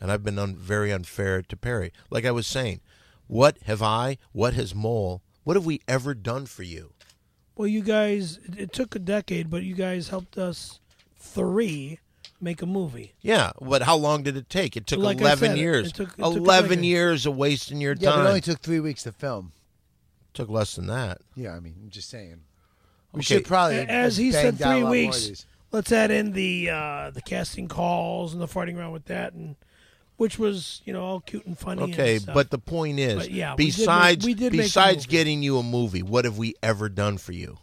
and I've been very unfair to Perry. Like I was saying, what has Mole, what have we ever done for you? Well, you guys, it took a decade, but you guys helped us three make a movie. Yeah, but how long did it take? It took Like I 11 said, years. it took 11 years of wasting your Yeah, time. but it only took 3 weeks to film. Took less than that. Yeah, I mean, I'm just saying. We Okay. should probably As he bang said, down a 3 lot more of weeks. these. Let's add in the casting calls and the farting around with that, and which was all cute and funny. Okay, and stuff. but the point is, But yeah, besides we did make a besides movie. getting you a movie, what have we ever done for you?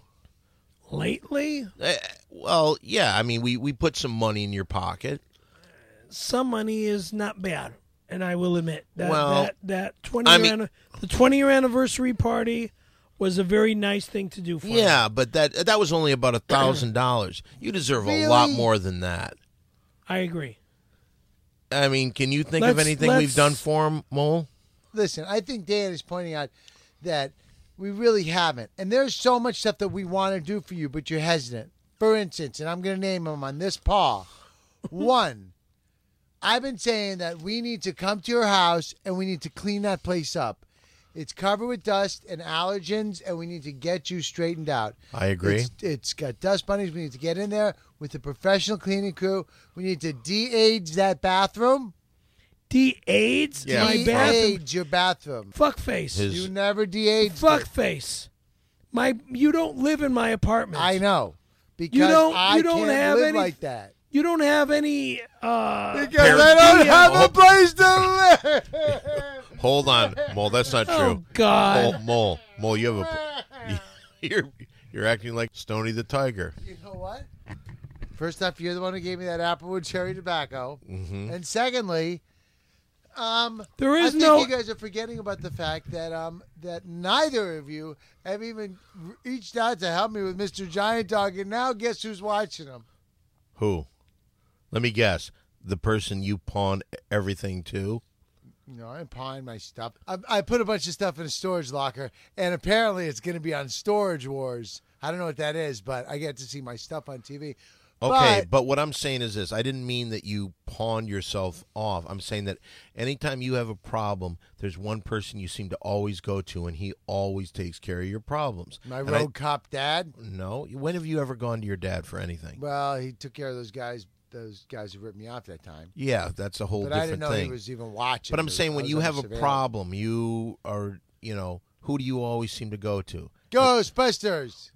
Lately, Well, yeah, I mean, we put some money in your pocket. some money is not bad, and I will admit that Well, that 20 I year mean- the 20-year anniversary party was a very nice thing to do for me. Yeah, but that was only about $1,000. You deserve a lot Really? more than that. I agree. I mean, can you think of Let's- anything we've let's- done for him, Mole? Listen, I think Dan is pointing out that we really haven't. And there's so much stuff that we want to do for you, but you're hesitant. For instance, and I'm going to name them on this paw. One, I've been saying that we need to come to your house and we need to clean that place up. It's covered with dust and allergens, and we need to get you straightened out. I agree. It's got dust bunnies. We need to get in there with a professional cleaning crew. We need to de-age that bathroom. De-AIDS Yeah. my bathroom. De-age your bathroom. Fuckface. His- You never de-aged it. Fuckface. You don't live in my apartment. I know. Because You don't I have can't live any- like that. You don't have any. Because Parent- I don't have Oh. a place to live. Hold on, Mole. That's not true. Oh God. Mole, you have a. You're acting like Stoney the Tiger. You know what? First off, you're the one who gave me that Applewood cherry tobacco. Mm-hmm. And secondly, There I is think no. you guys are forgetting about the fact that that neither of you have even reached out to help me with Mr. Giant Dog, and now guess who's watching him? Who? Let me guess. The person you pawned everything to? No, I pawned my stuff. I put a bunch of stuff in a storage locker, and apparently it's going to be on Storage Wars. I don't know what that is, but I get to see my stuff on TV. Okay, but what I'm saying is this. I didn't mean that you pawned yourself off. I'm saying that anytime you have a problem, there's one person you seem to always go to, and he always takes care of your problems. My And road cop dad. No. When have you ever gone to your dad for anything? Well, he took care of those guys who ripped me off that time. Yeah, that's a whole But different I didn't know thing. he was even watching. But I'm saying I when was you under have a surveillance. problem, you are, who do you always seem to go to? Ghostbusters.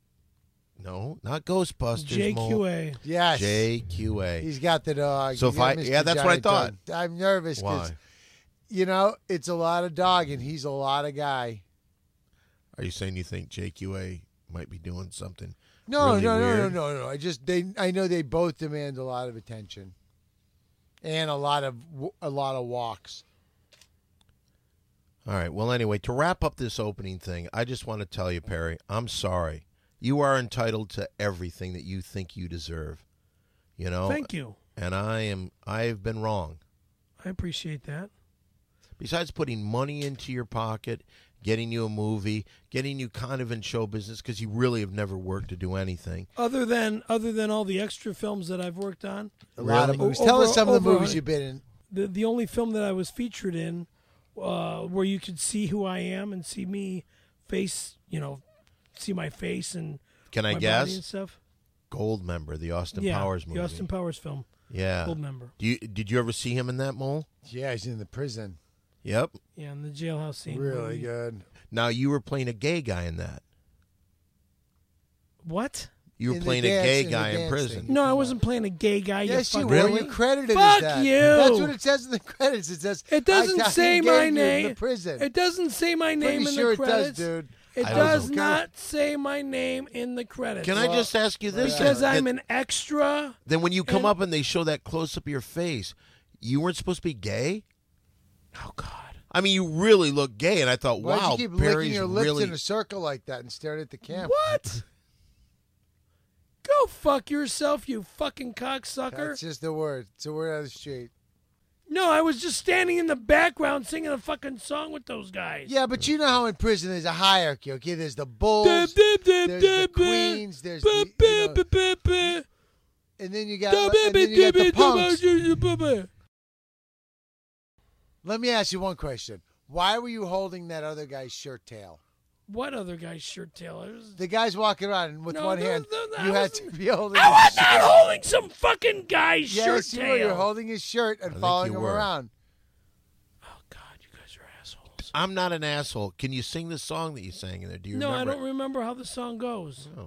No, not Ghostbusters. Mo. JQA. Yes. JQA. He's got the dog. So He's got Mr. yeah, that's what I Giant thought. Dog. I'm nervous because, Why? it's a lot of dog and he's a lot of guy. Are you saying you think JQA might be doing something? No, really no, weird? no. I know they both demand a lot of attention and a lot of walks. All right. Well, anyway, to wrap up this opening thing, I just want to tell you, Perry, I'm sorry. You are entitled to everything that you think you deserve. Thank you. And I've been wrong. I appreciate that. Besides putting money into your pocket, getting you a movie, getting you kind of in show business because you really have never worked to do anything. Other than all the extra films that I've worked on, A lot of Really? movies. Tell us some of the Over- movies you've been in. the only film that I was featured in, where you could see who I am and see me see my face and Can I my guess? body and stuff. Gold Member, the Austin Yeah, Powers movie. the Austin Powers film. Yeah. Gold Member. Did you ever see him in that, Mole? Yeah, he's in the prison. Yep. Yeah, in the jailhouse scene. Really good. Now you were playing a gay guy in that. What? You were In the playing dance- a gay in the guy in dance prison. thing. No, I wasn't playing a gay guy. Yes, you fucking- were. Really? You're credited Fuck as that. you. That's what it says in the credits. It says It doesn't I say engaged my you in name. the prison. It doesn't say my name Pretty in sure the it credits. does, dude. It I don't does know. not say my name in the credits. Can I just ask you this? Because then? I'm an extra. Then when you come and- up and they show that close up of your face, you weren't supposed to be gay? Oh God. I mean, you really look gay, and I thought, Why'd wow, you keep Perry's licking your lips really. in a circle like that and staring at the camera? What? Go fuck yourself, you fucking cocksucker. That's just a word. It's a word on the street. No, I was just standing in the background singing a fucking song with those guys. Yeah, but you know how in prison there's a hierarchy, okay? There's the bulls, there's the queens, there's the, and then you got the punks. Let me ask you one question. Why were you holding that other guy's shirt tail? What other guy's shirt tail? The guy's walking around with one hand. I You had wasn't- to be holding I was his shirt. not holding some fucking guy's shirt Yes, you were. You're tail. holding his shirt and think following you him were. around. Oh, God, you guys are assholes. I'm not an asshole. Can you sing the song that you sang in there? Do you No, remember? I don't remember how the song goes. Oh.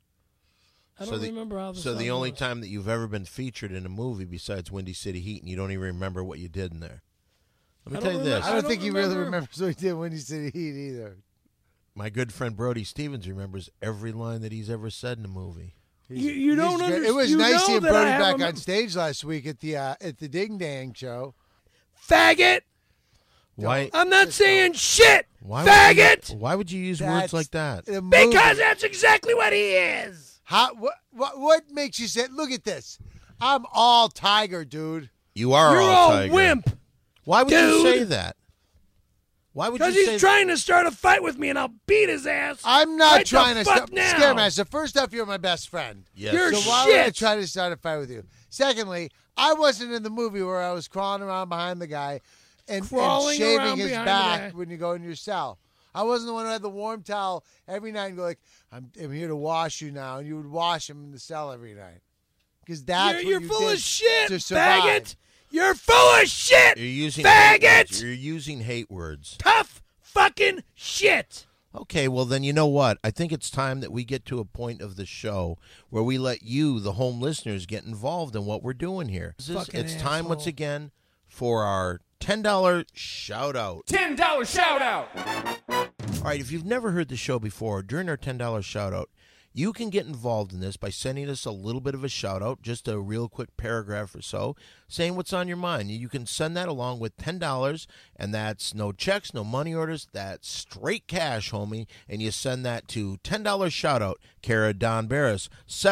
I don't remember how the So song the only goes. time that you've ever been featured in a movie besides Windy City Heat, and you don't even remember what you did in there. Let me I tell you don't this. remember- I don't don't think he really remember. remembers what he did when he said Heat either. My good friend Brody Stevens remembers every line that he's ever said in a movie. You don't He's great. understand. It was you nice know seeing that Brody I have back a on stage last week at the Ding Dang show. faggot. Why? I'm not Just saying shit. Why Faggot. Why would you use That's words like that? the movie. Because that's exactly what he is. What makes you say? Look at this. I'm all tiger, dude. You are You're all all tiger. wimp. Why would you dude. say that? Why would you Because say he's trying to start a fight with me, and I'll beat his ass. I'm not right trying the to fuck stop. now. Scaremaster, first off, you're my best friend. Yes. You're So why would I shit. try to start a fight with you? Secondly, I wasn't in the movie where I was crawling around behind the guy and Crawling shaving around his behind the back guy. when you go in your cell. I wasn't the one who had the warm towel every night and go like, I'm here to wash you now. And you would wash him in the cell every night. Because that's You're what you full did of shit, to survive. faggot. You're full of shit, You're using hate faggot. words. You're using hate words. Tough fucking shit. Okay, well then you know what? I think it's time that we get to a point of the show where we let you, the home listeners, get involved in what we're doing here. Fucking It's time once asshole. again for our $10 shout out. $10 shout out. All right, if you've never heard the show before, during our $10 shout out, you can get involved in this by sending us a little bit of a shout out, just a real quick paragraph or so, saying what's on your mind. You can send that along with $10, and that's no checks, no money orders, that's straight cash, homie. And you send that to $10 shout out, care of Don Barris,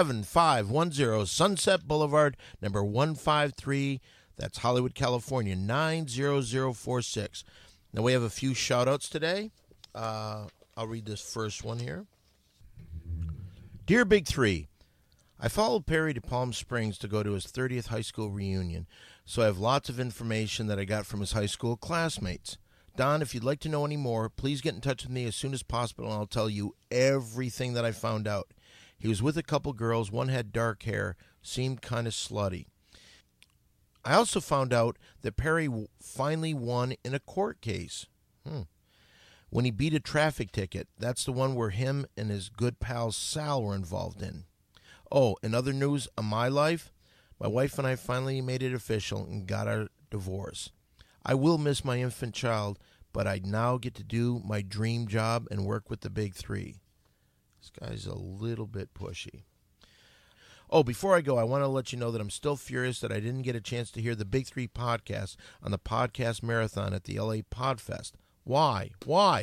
7510 Sunset Boulevard, number 153. That's Hollywood, California, 90046. Now we have a few shout outs today. I'll read this first one here. Dear Big Three, I followed Perry to Palm Springs to go to his 30th high school reunion, so I have lots of information that I got from his high school classmates. Don, if you'd like to know any more, please get in touch with me as soon as possible, and I'll tell you everything that I found out. He was with a couple girls. One had dark hair, seemed kind of slutty. I also found out that Perry finally won in a court case. When he beat a traffic ticket. That's the one where him and his good pal Sal were involved in. Oh, in other news of my life, my wife and I finally made it official and got our divorce. I will miss my infant child, but I now get to do my dream job and work with the Big Three. This guy's a little bit pushy. Oh, before I go, I want to let you know that I'm still furious that I didn't get a chance to hear the Big Three podcast on the podcast marathon at the LA Podfest. Why?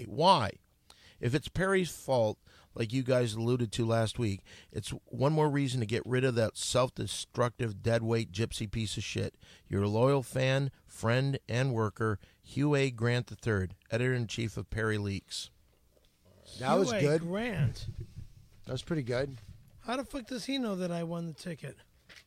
If it's Perry's fault, like you guys alluded to last week, it's one more reason to get rid of that self-destructive, deadweight, gypsy piece of shit. Your loyal fan, friend, and worker, Hugh A. Grant III, Editor-in-Chief of Perry Leaks. That was UA good. Grant. That was pretty good. How the fuck does he know that I won the ticket?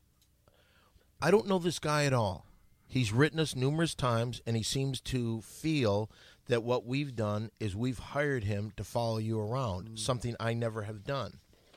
I don't know this guy at all. He's written us numerous times, and he seems to feel that what we've done is we've hired him to follow you around, something I never have done.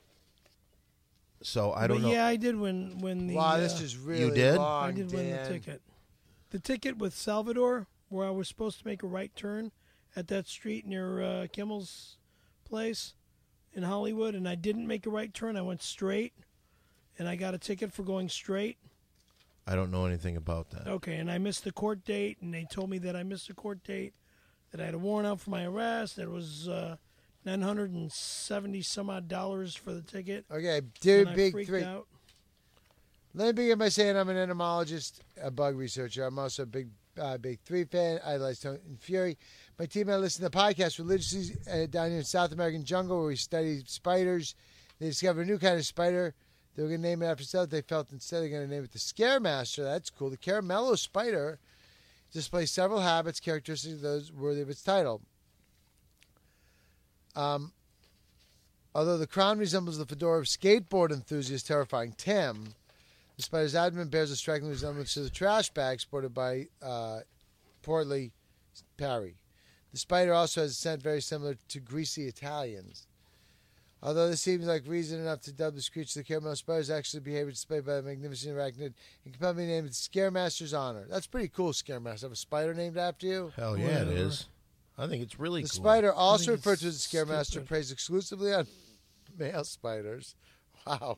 So I don't know. Yeah, I did when the. Wow, this is really did? long, I did win the Dan. ticket. The ticket with Salvador, where I was supposed to make a right turn at that street near Kimmel's place in Hollywood, and I didn't make a right turn. I went straight, and I got a ticket for going straight. I don't know anything about that. Okay, and I missed the court date, and they told me that I missed the court date, that I had a warrant out for my arrest, that it was $970 some odd for the ticket. Okay, dude, and I Big freaked Three. out. Let me begin by saying I'm an entomologist, a bug researcher. I'm also a big Three fan. I like Tony and Fury. My team and I listen to the podcast religiously down here in South American jungle where we study spiders. They discovered a new kind of spider. They were going to name it after itself. They felt instead they're going to name it the Scaremaster. That's cool. The Caramello spider displays several habits, characteristics of those worthy of its title. Although the crown resembles the fedora of skateboard enthusiast terrifying Tim, the spider's abdomen bears a striking resemblance to the trash bag sported by portly Perry. The spider also has a scent very similar to greasy Italians. Although this seems like reason enough to dub this creature the caramel spider's actually behavior displayed by the magnificent arachnid and can be named Scaremaster's honor. That's pretty cool, Scaremaster. Have a spider named after you? Hell yeah, it is. I think it's really The cool. spider, also referred to as the stupid. Scaremaster, preys exclusively on male spiders. Wow.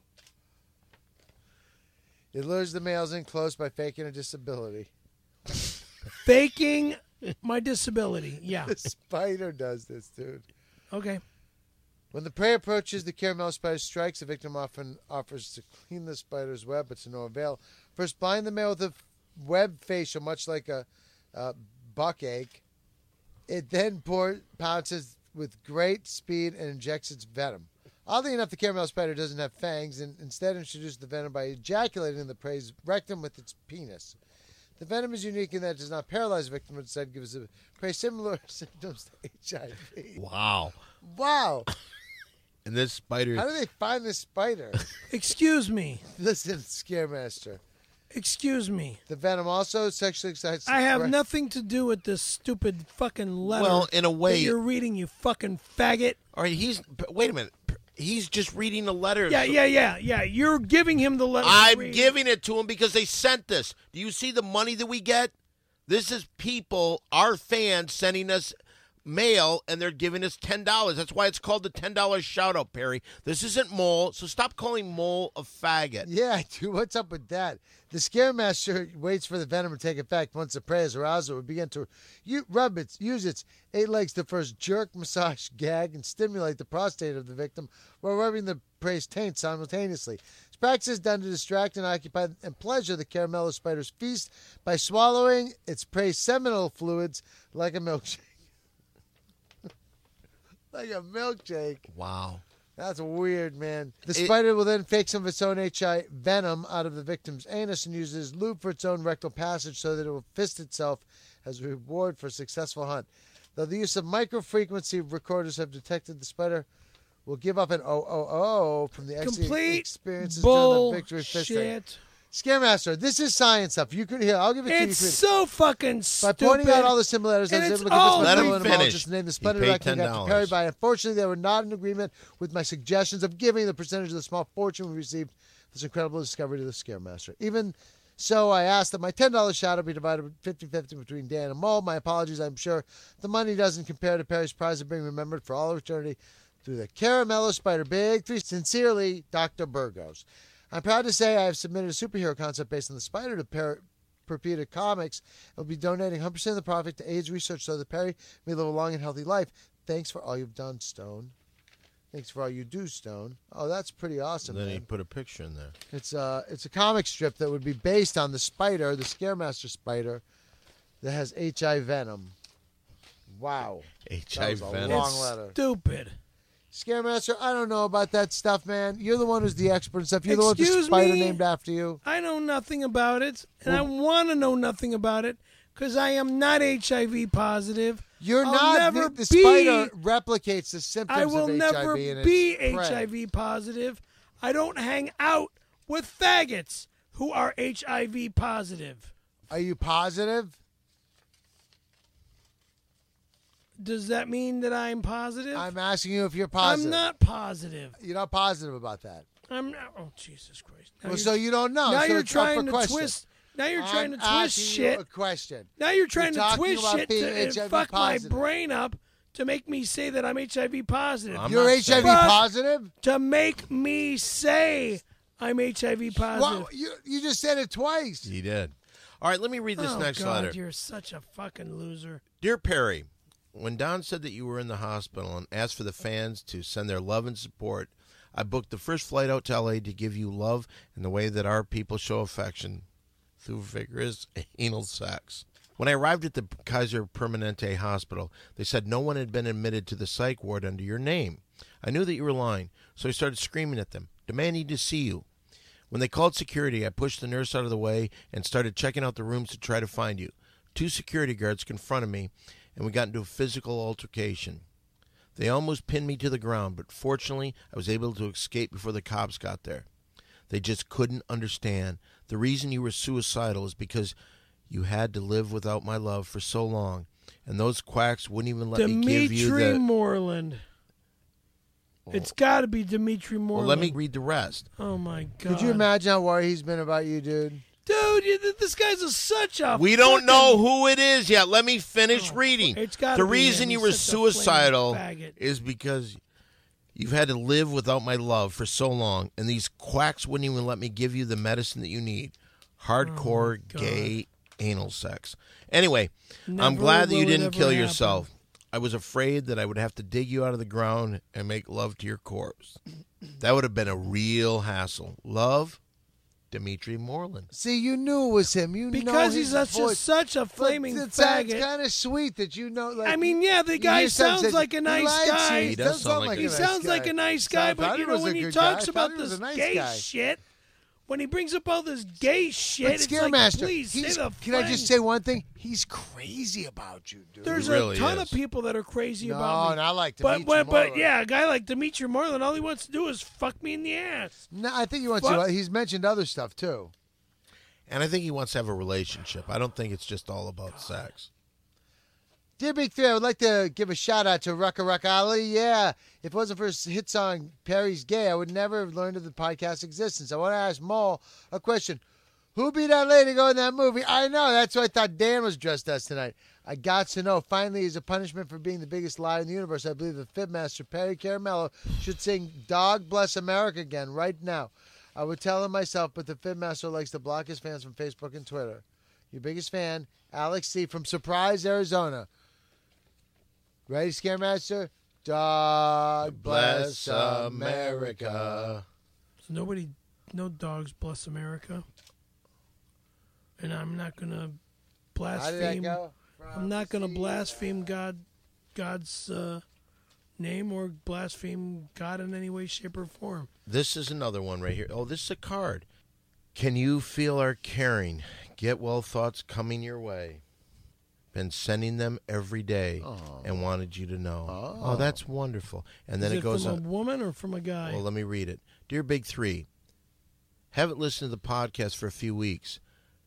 It lures the males in close by faking a disability. Faking my disability. Yeah. The spider does this, dude. Okay. When the prey approaches, the caramel spider strikes. The victim often offers to clean the spider's web, but to no avail. First, blind the male with a web facial, much like a buck egg. It then pounces with great speed and injects its venom. Oddly enough, the caramel spider doesn't have fangs and instead introduces the venom by ejaculating the prey's rectum with its penis. The venom is unique in that it does not paralyze the victim, but instead gives the prey similar symptoms to HIV. Wow. Wow. And this spider... How do they find this spider? Excuse me. Listen, Scaremaster. Excuse me. The venom also sexually excites... I have nothing to do with this stupid fucking letter. Well, in a way- that you're reading, you fucking faggot. All right, wait a minute. He's just reading a letter. Yeah. You're giving him the letter. I'm giving it to him because they sent this. Do you see the money that we get? This is people, our fans, sending us mail, and they're giving us $10. That's why it's called the $10 shout-out, Perry. This isn't Mole, so stop calling Mole a faggot. Yeah, dude, what's up with that? The Scaremaster waits for the venom to take effect. Once the prey is aroused, it will begin to use its 8 legs to first jerk, massage, gag, and stimulate the prostate of the victim while rubbing the prey's taint simultaneously. This practice is done to distract and occupy and pleasure the caramello spider's feast by swallowing its prey's seminal fluids like a milkshake. Like a milkshake. Wow. That's weird, man. The spider will then fake some of its own HI venom out of the victim's anus and uses lube for its own rectal passage so that it will fist itself as a reward for a successful hunt. Though the use of micro-frequency recorders have detected the spider will give up an from the Complete experiences during the victory fisting. bullshit. Scaremaster, this is science stuff. You could hear. I'll give it to you. It's so fucking By stupid. pointing out all the similarities, I And was it's able to all convince Let my him fellow finish. entomologist to name the spider He paid directly got to Perry $10. by. Unfortunately, they were not in agreement with my suggestions of giving the percentage of the small fortune we received this incredible discovery to the Scaremaster. Even so, I asked that my $10 shout out be divided 50-50 between Dan and Mole. My apologies. I'm sure the money doesn't compare to Perry's prize of being remembered for all of eternity through the Caramello Spider Big 3. Sincerely, Dr. Burgos. I'm proud to say I have submitted a superhero concept based on the spider to Perpetua Comics. I'll be donating 100% of the profit to AIDS research so that Perry may live a long and healthy life. Thanks for all you've done, Stone. Thanks for all you do, Stone. Oh, that's pretty awesome, And then he man. put a picture in there. It's a comic strip that would be based on the spider, the Scaremaster spider, that has HI venom. Wow. That HI was a venom. long letter. Stupid. Scaremaster, I don't know about that stuff, man. You're the one who's the expert and stuff. You're the one with the Excuse spider me? named after you. I know nothing about it, and I want to know nothing about it because I am not HIV positive. You're I'll not. never The be- spider replicates the symptoms I will of never HIV and be its prey. HIV positive. I don't hang out with faggots who are HIV positive. Are you positive? Does that mean that I'm positive? I'm asking you if you're positive. I'm not positive. You're not positive about that. I'm not. Oh, Jesus Christ. Now Well, you're- so you don't know. Now So you're it's up for trying to question. twist. Now you're I'm trying to twist asking you shit. a question. Now you're trying You're to talking twist about shit being to HIV fuck positive. my brain up to make me say that I'm HIV positive. I'm You're not HIV saying- positive? To make me say I'm HIV positive. Well, you just said it twice. He did. All right, let me read this Oh, next God, letter. you're such a fucking loser. Dear Perry, when Don said that you were in the hospital and asked for the fans to send their love and support, I booked the first flight out to L.A. to give you love in the way that our people show affection through vigorous anal sex. When I arrived at the Kaiser Permanente Hospital, they said no one had been admitted to the psych ward under your name. I knew that you were lying, so I started screaming at them, demanding to see you. When they called security, I pushed the nurse out of the way and started checking out the rooms to try to find you. 2 security guards confronted me, and we got into a physical altercation. They almost pinned me to the ground, but fortunately, I was able to escape before the cops got there. They just couldn't understand. The reason you were suicidal is because You had to live without my love for so long, and those quacks wouldn't even let me give you Dimitri the... Moreland. It's got to be Dimitri Moreland. Well, let me read the rest. Oh, my God. Could you imagine how worried he's been about you, dude? Dude, this guy's such a We don't fucking- know who it is yet. Let me finish reading. It's gotta The be reason him. you He's were such a flaming suicidal faggot. is because you've had to live without my love for so long, and these quacks wouldn't even let me give you the medicine that you need. Hardcore God. gay anal sex. Anyway, I'm Never glad that you will it didn't ever kill happen. yourself. I was afraid that I would have to dig you out of the ground and make love to your corpse. That would have been a real hassle. Love, Dimitri Moreland. See, you knew it was him. You know Because his he's voice. such a But flaming it's faggot. kind of sweet that you know. Like, I mean, yeah, the you guy hear something sounds says like a he nice likes guy. you. He does sound like a He nice sounds guy. like a nice guy, I but thought you he know was when a he good talks guy. I about thought he was this a nice gay guy. shit, when he brings up all this gay shit, But it's like, Scaremaster, please say the can I just thing. say one thing? He's crazy about you, dude. There's He really a ton is. of people that are crazy no, about me. not like But, Dimitri but Moreland. yeah, a guy like Dimitri Moreland, all he wants to do is fuck me in the ass. No, I think he wants Fuck. to. He's mentioned other stuff too. And I think he wants to have a relationship. I don't think it's just all about sex. Dear Big Three, I would like to give a shout out to Rucka Ali. Yeah, if it wasn't for his hit song Perry's Gay, I would never have learned of the podcast's existence. I want to ask Mole a question. Who be that lady going in that movie? I know, that's what I thought Dan was dressed as tonight. I got to know. Finally, as a punishment for being the biggest liar in the universe, I believe the Fibmaster Perry Caramello should sing Dog Bless America again right now. I would tell him myself, but the Fibmaster likes to block his fans from Facebook and Twitter. Your biggest fan, Alex C. from Surprise, Arizona. Ready, Scaremaster? Dog bless America. Nobody, no dogs bless America. And I'm not gonna How did that blaspheme. go? I'm not gonna blaspheme God's name or blaspheme God in any way, shape, or form. This is another one right here. Oh, this is a card. Can you feel our caring? Get well thoughts coming your way. Been sending them every day and wanted you to know. Oh, that's wonderful. And then Is it goes from on. a woman or from a guy? Well, let me read it. Dear Big Three, haven't listened to the podcast for a few weeks,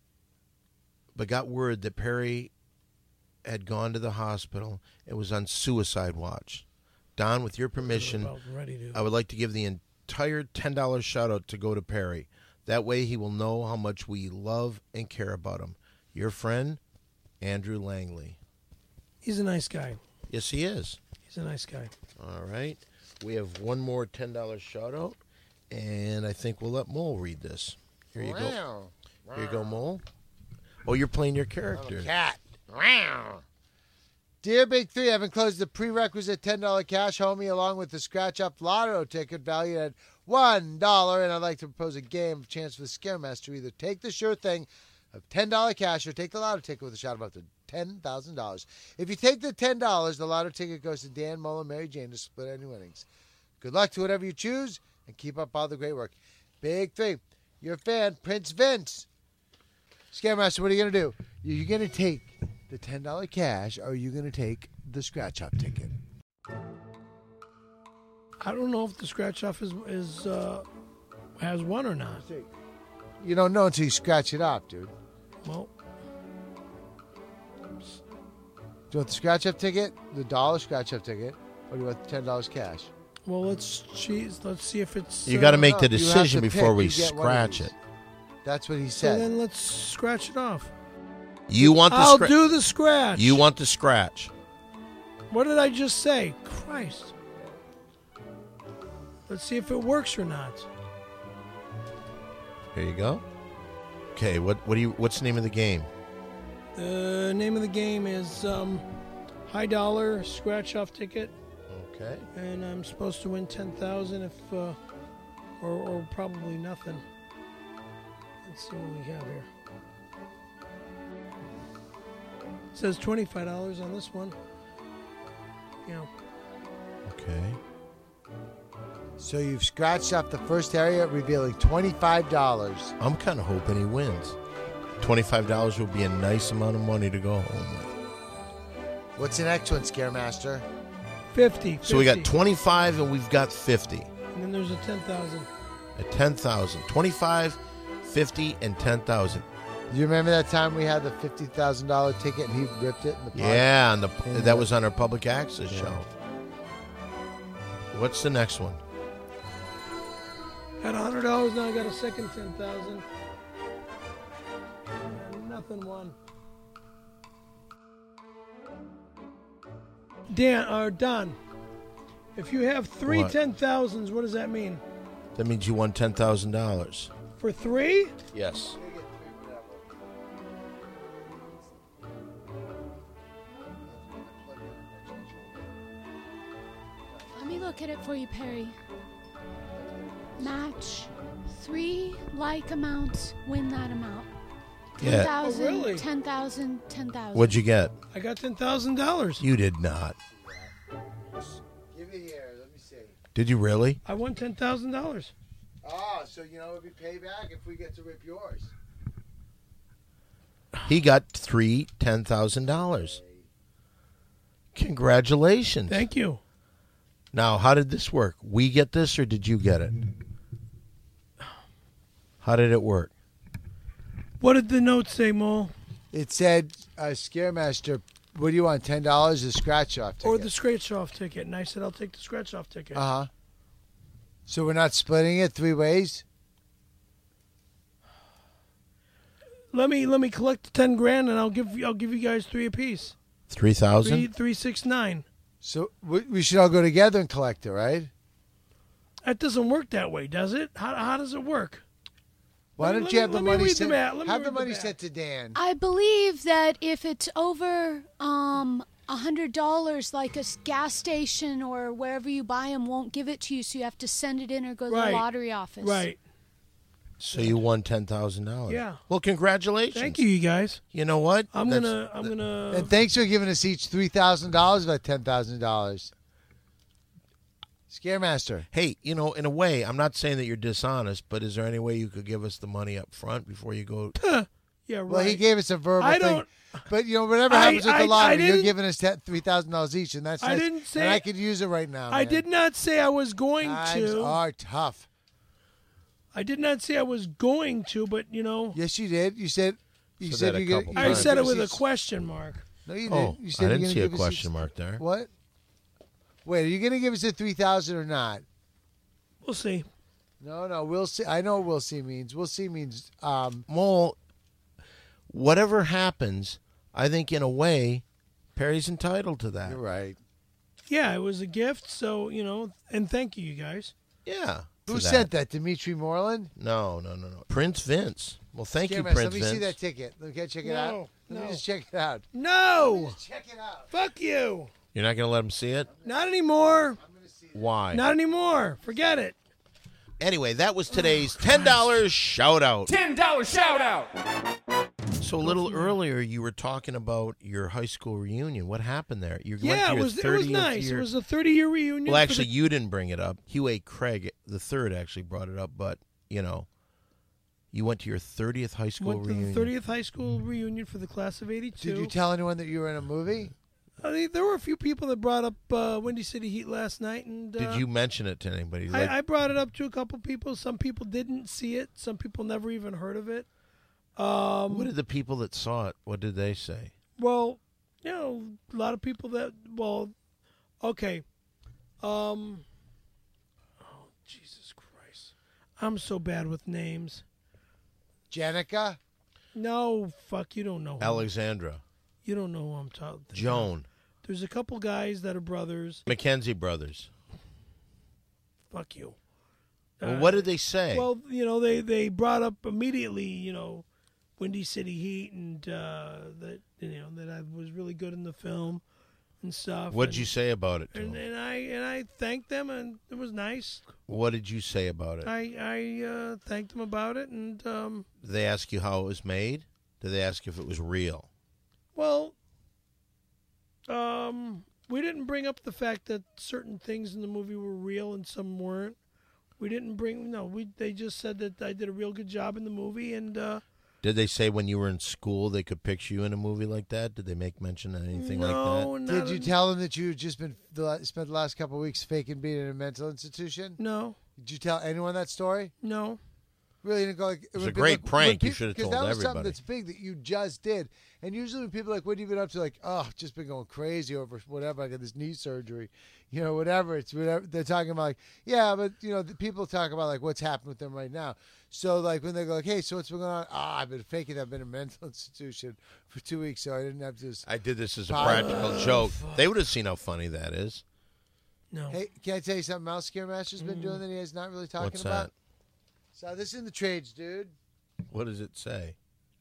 but got word that Perry had gone to the hospital and was on suicide watch. Don, with your permission, About ready to. I would like to give the entire $10 shout out to go to Perry. That way he will know how much we love and care about him. Your friend, Andrew Langley. He's a nice guy. Yes, he is. He's a nice guy. All right. We have one more $10 shout out, and I think we'll let Mole read this. Here you go. Here you go, Mole. Oh, you're playing your character. Cat. Dear Big Three, I haven't closed the prerequisite $10 cash homie along with the scratch up lotto ticket valued at $1, and I'd like to propose a game of chance for the Scaremaster. Either take the sure thing of $10 cash or take the lotto ticket with a shot of up to $10,000. If you take the $10, the lotto ticket goes to Dan, Mola, and Mary Jane to split any winnings. Good luck to whatever you choose, and keep up all the great work. Big Three, your fan, Prince Vince. Scaremaster, what are you going to do? You're going to take the $10 cash, or are you going to take the scratch-off ticket? I don't know if the scratch off is has one or not. You don't know until you scratch it off, dude. Well, Do you want the scratch-off ticket, the dollar scratch-off ticket, or do you want the $10 cash? let's see if it's. You got to make no, the you have decision to before pick. we You get one of scratch these. it. That's what he So said. then let's scratch it off. You want the I'll scratch. do the scratch. You want the scratch. What did I just say? Christ. Let's see if it works or not. Here you go. Okay, what's the name of the game? The name of the game is high dollar scratch off ticket, Okay. and I'm supposed to win 10,000 if or probably nothing. Let's see what we have here. It says $25 on this one. Yeah. Okay. So you've scratched off the first area, revealing $25. I'm kind of hoping he wins. $25 would be a nice amount of money to go home with. What's the next one, Scaremaster? 50. So we got 25 and we've got 50. And then there's a 10,000. At 10,000. 25, 50, and 10,000. Do you remember that time we had the $50,000 ticket and he ripped it in the park? Yeah, and that was on our public access show. What's the next one? At $100 now, I got a second 10,000. Nothing won. Don, if you have three What? 10,000s, what does that mean? That means you won $10,000. For three? Yes. Let me look at it for you, Perry. Match 3 like amounts, win that amount. Yeah. 10,000, Oh, really? 10,000, 10,000. What'd you get? I got $10,000. You did not. Give it here. Let me see. Did you really? I won $10,000. Oh, so you know it'll be payback if we get to rip yours. He got three $10,000. Congratulations. Thank you. Now, how did this work? We get this or did you get it? How did it work? What did the note say, Mole? It said, Scaremaster, what do you want, $10 a scratch-off ticket? Or the scratch-off ticket. And I said, I'll take the scratch-off ticket. Uh-huh. So we're not splitting it 3 ways? Let me collect the 10 grand, and I'll give you guys 3 apiece. 3,000? 369. So we should all go together and collect it, right? That doesn't work that way, does it? How does it work? Why Let me- don't you have the let me money read the sent? math. Let me Have the read the money math. sent to Dan. I believe that if it's over $100, like a gas station or wherever you buy them won't give it to you, so you have to send it in or go to Right. the lottery office. Right. So you won $10,000. Yeah. Well, congratulations. Thank you, you guys. You know what? I'm That's- gonna. And thanks for giving us each $3,000 of that $10,000. Scaremaster. Hey, you know, in a way, I'm not saying that you're dishonest, but is there any way you could give us the money up front before you go? Yeah, right. Well, he gave us a verbal I thing. don't- But, you know, whatever I- happens with I- the I lottery, you're didn't- giving us $3,000 each, and that's I nice. didn't say- And I could use it right now. I man. did not say I was going Times to. are tough. I did not say I was going to, but you know, Yes, you did. You said Said that a you're gonna- couple you're I gonna times. said it give us with a each- question mark. No, you Oh, did. You said I you're didn't gonna see a give us question each- mark there. What? Wait, are you going to give us the 3,000 or not? We'll see. No, we'll see. I know what we'll see means. We'll see means Well, whatever happens, I think in a way, Perry's entitled to that. you're right. Yeah, it was a gift, so you know, and thank you, you guys. Yeah. Who for sent that? Dimitri Moreland? No. Prince Vince. Well, thank you, Scaremaster, Prince let me Vince. see that ticket. Let me check it No, out. Let me no. just check it out. No, Check it out. fuck you. You're not going to let him see it? Not anymore. Why? Not anymore. Forget it. Anyway, that was today's $10 shout out. $10 shout out. So a little earlier, you were talking about your high school reunion. What happened there? You went Yeah, to it your was 30th nice. year. It was a 30-year reunion. Well, for actually, the- you didn't bring it up. Hugh A. Craig the third actually brought it up, but you know, you went to your 30th high school went to reunion. the 30th high school reunion for the class of '82. Did you tell anyone that you were in a movie? There were a few people that brought up Windy City Heat last night, and Did you mention it to anybody? Like, I brought it up to a couple people. Some people didn't see it. Some people never even heard of it. what did the people that saw it? What did they say? Well, you know, a lot of people that. Well, okay. Oh, Jesus Christ! I'm so bad with names. Jenica? No, fuck, you don't know. Alexandra, You don't know who I'm talking. Joan, There's a couple guys that are brothers. Mackenzie brothers. Fuck you. Well, what did they say? Well, you know, they brought up immediately, you know, Windy City Heat, and that you know that I was really good in the film and stuff. what did and, you say about it to And, them? and I thanked them, and it was nice. What did you say about it? I thanked them about it, and Did they ask you how it was made? Did they ask if it was real? well, we didn't bring up the fact that certain things in the movie were real and some weren't. We didn't bring they just said that I did a real good job in the movie, and Did they say when you were in school they could picture you in a movie like that? Did they make mention of anything like that? no, Did you tell them that you just been spent the last couple of weeks faking being in a mental institution? No, Did you tell anyone that story? no. really didn't go like It was a great prank. You should have told because that was something everybody. that's big that you just did. And usually when people are like, what have you been up to? Like, oh, I've just been going crazy over whatever. I got this knee surgery, whatever. It's whatever they're talking about. Like, yeah, but the people talk about like what's happened with them right now. So like when they go like, hey, so what's been going on? I've been faking. I've been in a mental institution for 2 weeks, so I didn't have to. I did this as a practical joke. They would have seen how funny that is. No. Hey, can I tell you something else Scaremaster's been doing that he is not really talking What's about? that? So this is in the trades, dude. What does it say?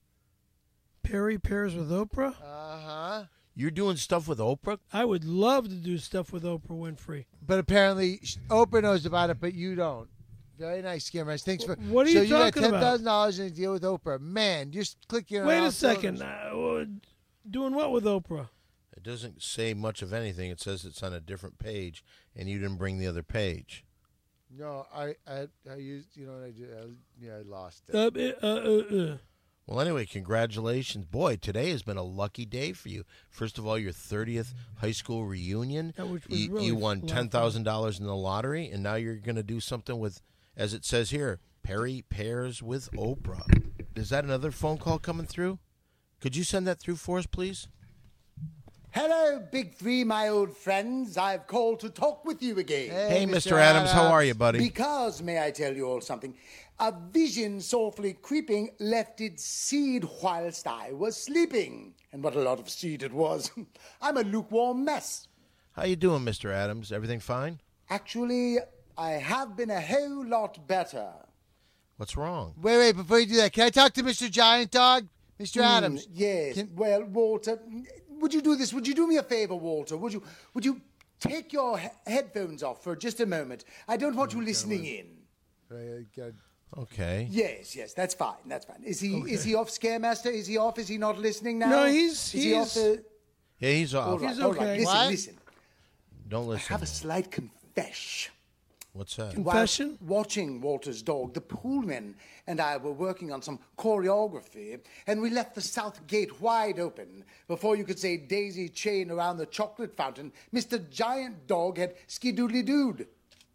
Perry pairs with Oprah? Uh-huh. You're doing stuff with Oprah? I would love to do stuff with Oprah Winfrey. But apparently Oprah knows about it, but you don't. Very nice, Scaremaster. Thanks for. What are you talking got about? $10,000 in a deal with Oprah. Man, just click your. Wait a second. Doing what with Oprah? It doesn't say much of anything. It says it's on a different page, and you didn't bring the other page. No, I used. You know what I did? I lost it. Well, anyway, congratulations. Boy, today has been a lucky day for you. First of all, your 30th high school reunion. Which was You, really you won a lot of $10,000 in the lottery, and now you're going to do something with, as it says here, Perry pairs with Oprah. Is that another phone call coming through? Could you send that through for us, please? Hello, Big Three, my old friends. I've called to talk with you again. Hey, Mr. Adams, how are you, buddy? Because, may I tell you all something? A vision softly creeping left its seed whilst I was sleeping. And what a lot of seed it was. I'm a lukewarm mess. How you doing, Mr. Adams? Everything fine? Actually, I have been a whole lot better. What's wrong? Wait, before you do that, can I talk to Mr. Giant Dog? Mr. Adams. Yes. Well, Walter, would you do this? Would you do me a favor, Walter? Would you take your headphones off for just a moment? I don't want you listening in. Okay. Yes, that's fine. That's fine. Is he off, Scaremaster? Is he off? Is he not listening now? No, Is he off the... Yeah, he's off. All right, He's all right. okay. Listen, What? listen. Don't I listen. have a slight confession. What's that? Confession? While watching Walter's dog, the poolman and I were working on some choreography, and we left the south gate wide open. Before you could say daisy chain around the chocolate fountain, Mr. Giant Dog had skidoodly-dooed.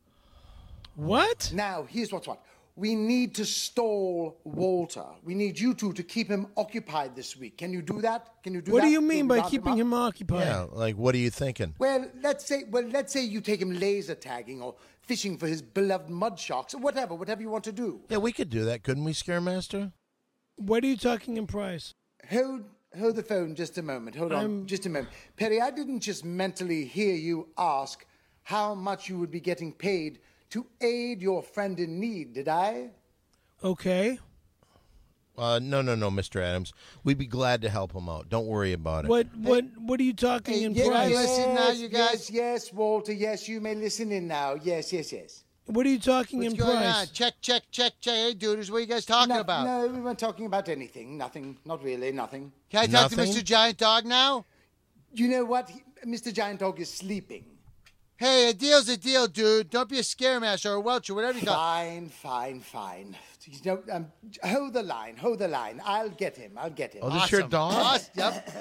What? Now, here's what's what. We need to stall Walter. We need you two to keep him occupied this week. Can you do that? Can you do that? What do you mean Will you by round keeping up? him occupied? Yeah, like, what are you thinking? Well, let's say you take him laser tagging or fishing for his beloved mud sharks or whatever you want to do. Yeah, we could do that, couldn't we, Scaremaster? What are you talking in price? Hold the phone just a moment. Hold on just a moment. Perry, I didn't just mentally hear you ask how much you would be getting paid to aid your friend in need, did I? Okay. No, Mr. Adams. We'd be glad to help him out. Don't worry about it. What are you talking in yeah, price? listen now, you guys. Yes, Walter. Yes, you may listen in now. Yes. What are you talking What's in going price? on? Check. Hey, dudes, what are you guys talking about? No, we weren't talking about anything. Nothing. Not really. Nothing. Can I talk to Nothing? Mr. Giant Dog now? You know what? Mr. Giant Dog is sleeping. Hey, a deal's a deal, dude. Don't be a Scaremaster or a Welcher, whatever you got. Fine. You know, hold the line. I'll get him. Oh, this your dog? Awesome. Yep.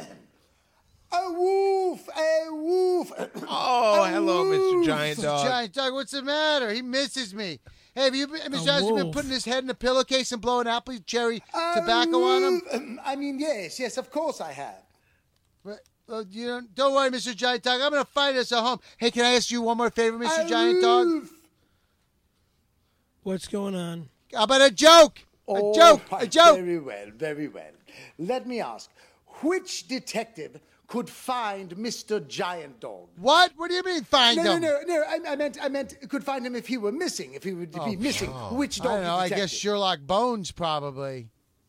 A woof. Oh, hello, Mr. Giant Dog. Giant Dog, what's the matter? He misses me. Hey, have you, Mr. Adams, you been wolf. putting his head in a pillowcase and blowing apple cherry tobacco on him? I mean, yes, of course I have. Well, don't worry, Mr. Giant Dog. I'm going to find us a home. Hey, can I ask you one more favor, Mr. Giant Dog? What's going on? How about a joke? A joke. Very well. Let me ask, which detective could find Mr. Giant Dog? What? What do you mean find him? No. I meant could find him if he were missing. If he would be missing, which I dog? don't know. I detective? guess Sherlock Bones probably.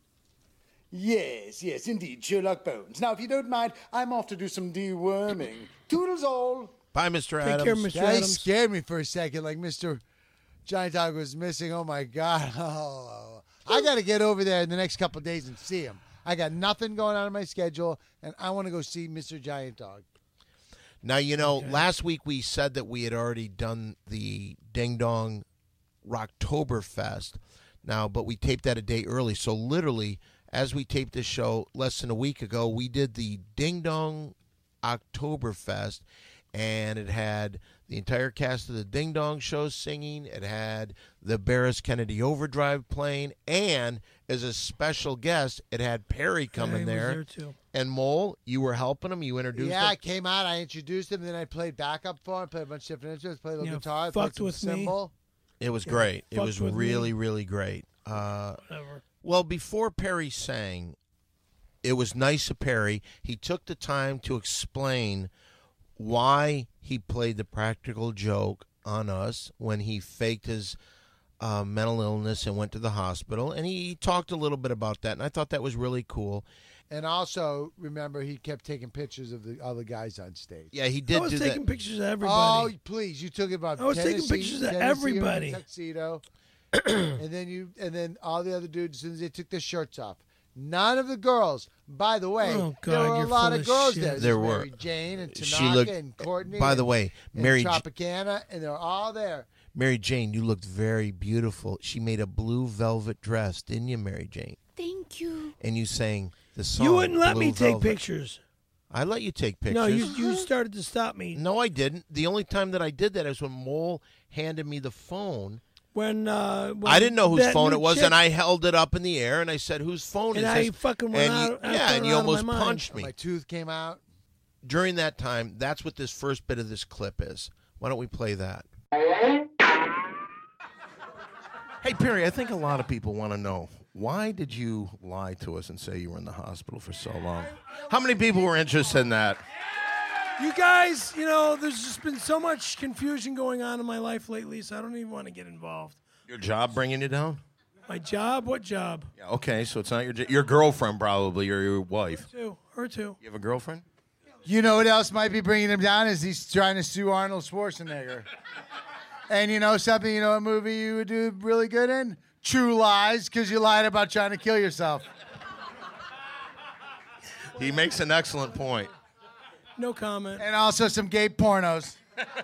Yes, indeed, Sherlock Bones. Now, if you don't mind, I'm off to do some deworming. Toodles all. Bye, Mr. Take Adams. care, Mr. Yeah, he Adams. scared me for a second, like Mr. Giant Dog was missing. Oh my God! Oh, I got to get over there in the next couple of days and see him. I got nothing going on in my schedule, and I want to go see Mr. Giant Dog. Now, last week we said that we had already done the Ding Dong Rocktoberfest. Now, but we taped that a day early. So literally, as we taped this show less than a week ago, we did the Ding Dong Oktoberfest. and it had the entire cast of the Ding Dong Show singing. It had the Barris Kennedy Overdrive playing, and as a special guest, it had Perry coming Perry was there. there too. And Mole, you were helping him. You introduced him. Yeah, I came out. I introduced him. Then I played backup for him. Played a bunch of different instruments. Played a little guitar. Played fucked some with me. cymbal. It was great. It fucked was with really, me. really great. Whatever. Well, before Perry sang, it was nice of Perry. He took the time to explain why he played the practical joke on us when he faked his mental illness and went to the hospital. And he talked a little bit about that, and I thought that was really cool. And also, remember, he kept taking pictures of the other guys on stage. Yeah, he I did was do taking that. pictures of Oh, everybody. please! You took it about. I was taking Tennessee- pictures of Tennessee everybody. in a tuxedo, and then all the other dudes, as soon as they took their shirts off. None of the girls. By the way, Oh, God, there were a you're lot full of of girls shit. there. There There's were. Mary Jane and She Tanaka looked- and Courtney. By the and- way, and Mary Tropicana, and they're all there. Mary Jane, you looked very beautiful. She made a blue velvet dress, didn't you, Mary Jane? Thank you. And you sang the song. You wouldn't let Blue me take Velvet. pictures. I let you take pictures. No, you started to stop me No, I didn't. The only time that I did that is when Mole handed me the phone. when I didn't know whose that phone new it was, chick- and I held it up in the air, and I said, "Whose phone And is I this?" fucking went and out- I yeah, threw and it you out of my almost mind. punched me. My tooth came out. During that time, that's what this first bit of this clip is. Why don't we play that? Hey, Perry, I think a lot of people want to know, why did you lie to us and say you were in the hospital for so long? How many people were interested in that? You guys, there's just been so much confusion going on in my life lately, so I don't even want to get involved. Your job bringing you down? My job? What job? Yeah, okay, so it's not your girlfriend probably, or your wife. Her too. You have a girlfriend? You know what else might be bringing him down is he's trying to sue Arnold Schwarzenegger. And you know something? You know what movie you would do really good in? True Lies, because you lied about trying to kill yourself. He makes an excellent point. No comment. And also some gay pornos.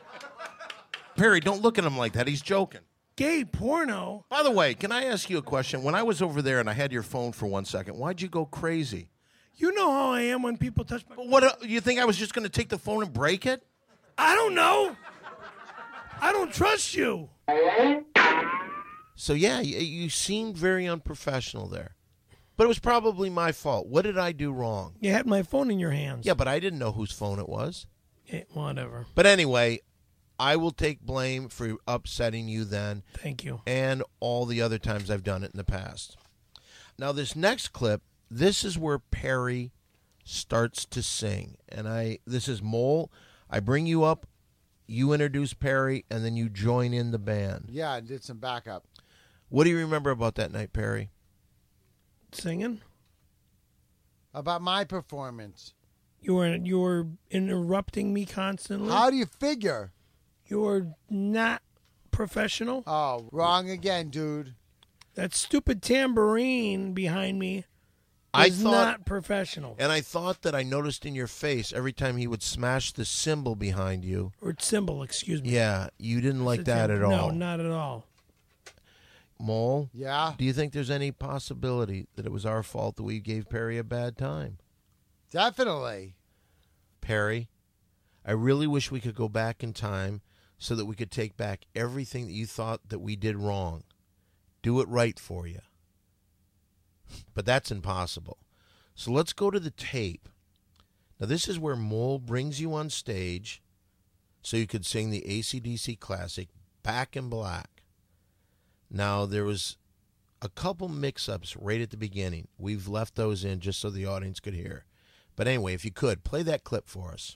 Perry, don't look at him like that. He's joking. Gay porno? By the way, can I ask you a question? When I was over there and I had your phone for 1 second, why'd you go crazy? You know how I am when people touch my... What? You think I was just going to take the phone and break it? I don't know. I don't trust you. So, yeah, you seemed very unprofessional there. But it was probably my fault. What did I do wrong? You had my phone in your hands. Yeah, but I didn't know whose phone it was. Whatever. But anyway, I will take blame for upsetting you then. Thank you. And all the other times I've done it in the past. Now, this next clip, this is where Perry starts to sing. And this is Mole. I bring you up, you introduce Perry, and then you join in the band. Yeah, I did some backup. What do you remember about that night, Perry? Singing? About my performance. You were interrupting me constantly. How do you figure? You were not professional. Oh, wrong again, dude. That stupid tambourine behind me I is thought, not professional. and I thought that I noticed in your face every time he would smash the cymbal behind you. Or cymbal, excuse me. Yeah, you didn't like that at all. No, not at all. Mole, Yeah, do you think there's any possibility that it was our fault that we gave Perry a bad time? definitely. Perry, I really wish we could go back in time so that we could take back everything that you thought that we did wrong. Do it right for you. But that's impossible. So let's go to the tape. Now, this is where Mole brings you on stage so you could sing the AC/DC classic, Back in Black. Now, there was a couple mix-ups right at the beginning. We've left those in just so the audience could hear. But anyway, if you could, play that clip for us.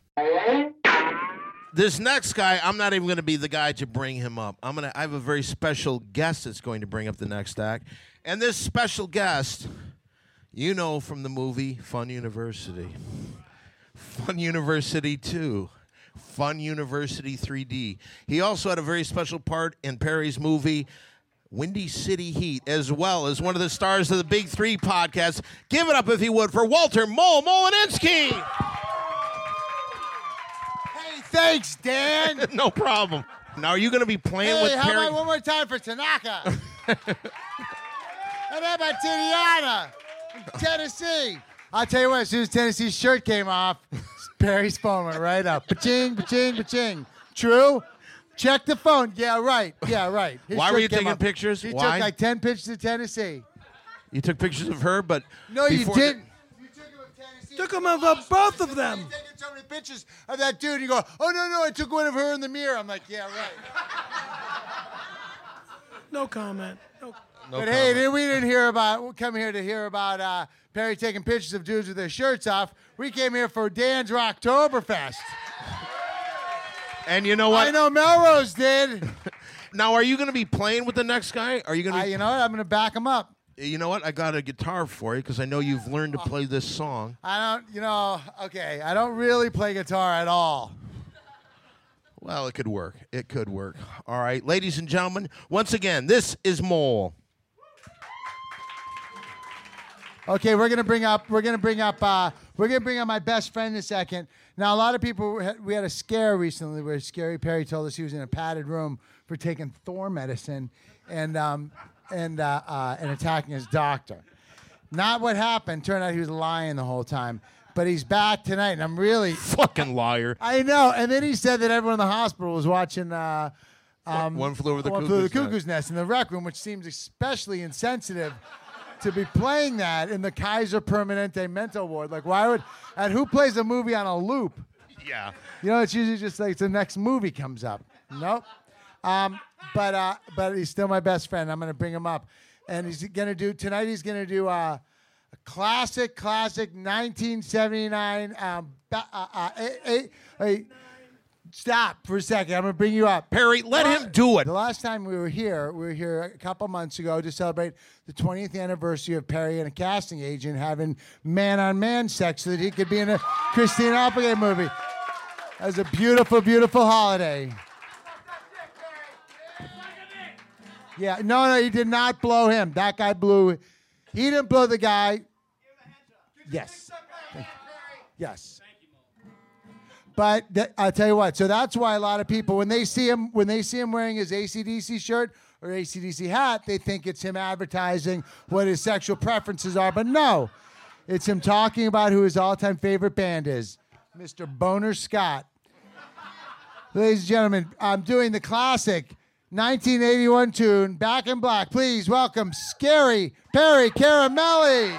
This next guy, I'm not even going to be the guy to bring him up. I have a very special guest that's going to bring up the next act. And this special guest, you know from the movie Fun University. Fun University 2. Fun University 3D. He also had a very special part in Perry's movie Windy City Heat, as well as one of the stars of the Big Three podcast. Give it up, if you would, for Walter Mole Molinsky. Hey, thanks, Dan. No problem. Now, are you going to be playing Hey, with how Perry? about one more time for Tanaka? How about Titiana? Tennessee. I'll tell you what, as soon as Tennessee's shirt came off, Perry's phone went right up. Ba-ching, ba-ching, ba-ching. True? Check the phone. Yeah, right. Yeah, right. His Why were shirt you came taking off. pictures? He Why? took like 10 pictures of Tennessee. You took pictures of her, but No, you before didn't. You took him of Tennessee. Took him of both of them. You're taking so many pictures of that dude. You go, oh, no, I took one of her in the mirror. I'm like, yeah, right. No comment. No. But hey, we didn't come here to hear about Perry taking pictures of dudes with their shirts off. We came here for Dan's Rocktoberfest. And you know what? I know Melrose did. Now, are you going to be playing with the next guy? Are you going to? You know what? I'm going to back him up. You know what? I got a guitar for you because I know you've learned to play this song. I don't really play guitar at all. Well, it could work. It could work. All right, ladies and gentlemen, once again, this is Mole. Okay, we're gonna bring up my best friend in a second. Now, a lot of people we had a scare recently where Scary Perry told us he was in a padded room for taking Thor medicine and attacking his doctor. Not what happened. Turned out he was lying the whole time. But he's back tonight, and I'm really fucking liar. I know. And then he said that everyone in the hospital was watching One Flew Over the Cuckoo's Nest in the rec room, which seems especially insensitive to be playing that in the Kaiser Permanente mental ward. Like, why would? And who plays a movie on a loop? Yeah. You know, it's usually just like the next movie comes up. Nope. But he's still my best friend. I'm gonna bring him up, and he's gonna do a classic 1979. Stop for a second. I'm gonna bring you up. Perry, let him do it. The last time we were here a couple months ago to celebrate the 20th anniversary of Perry and a casting agent having man-on-man sex so that he could be in a Christina Applegate movie. That was a beautiful, beautiful holiday. Yeah, no, he did not blow him. That guy blew. He didn't blow the guy. Yes. Yes. But I'll tell you what. So that's why a lot of people, when they see him wearing his AC/DC shirt or AC/DC hat, they think it's him advertising what his sexual preferences are. But no, it's him talking about who his all-time favorite band is, Mr. Boner Scott. Ladies and gentlemen, I'm doing the classic 1981 tune, Back in Black. Please welcome Scary Perry Caramelli.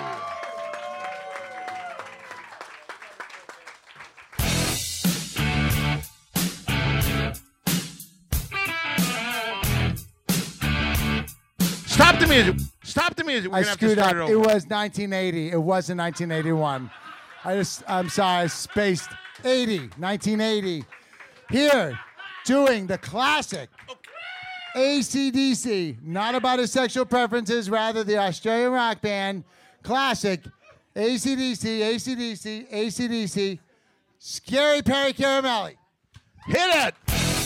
Stop the music. Stop the music. We're I going to have to screwed up. start it It over. was 1980. It wasn't 1981. I'm sorry, I spaced 1980. Here, doing the classic AC/DC, not about his sexual preferences, rather the Australian rock band, classic AC/DC, Scary Perry Caramelli. Hit it.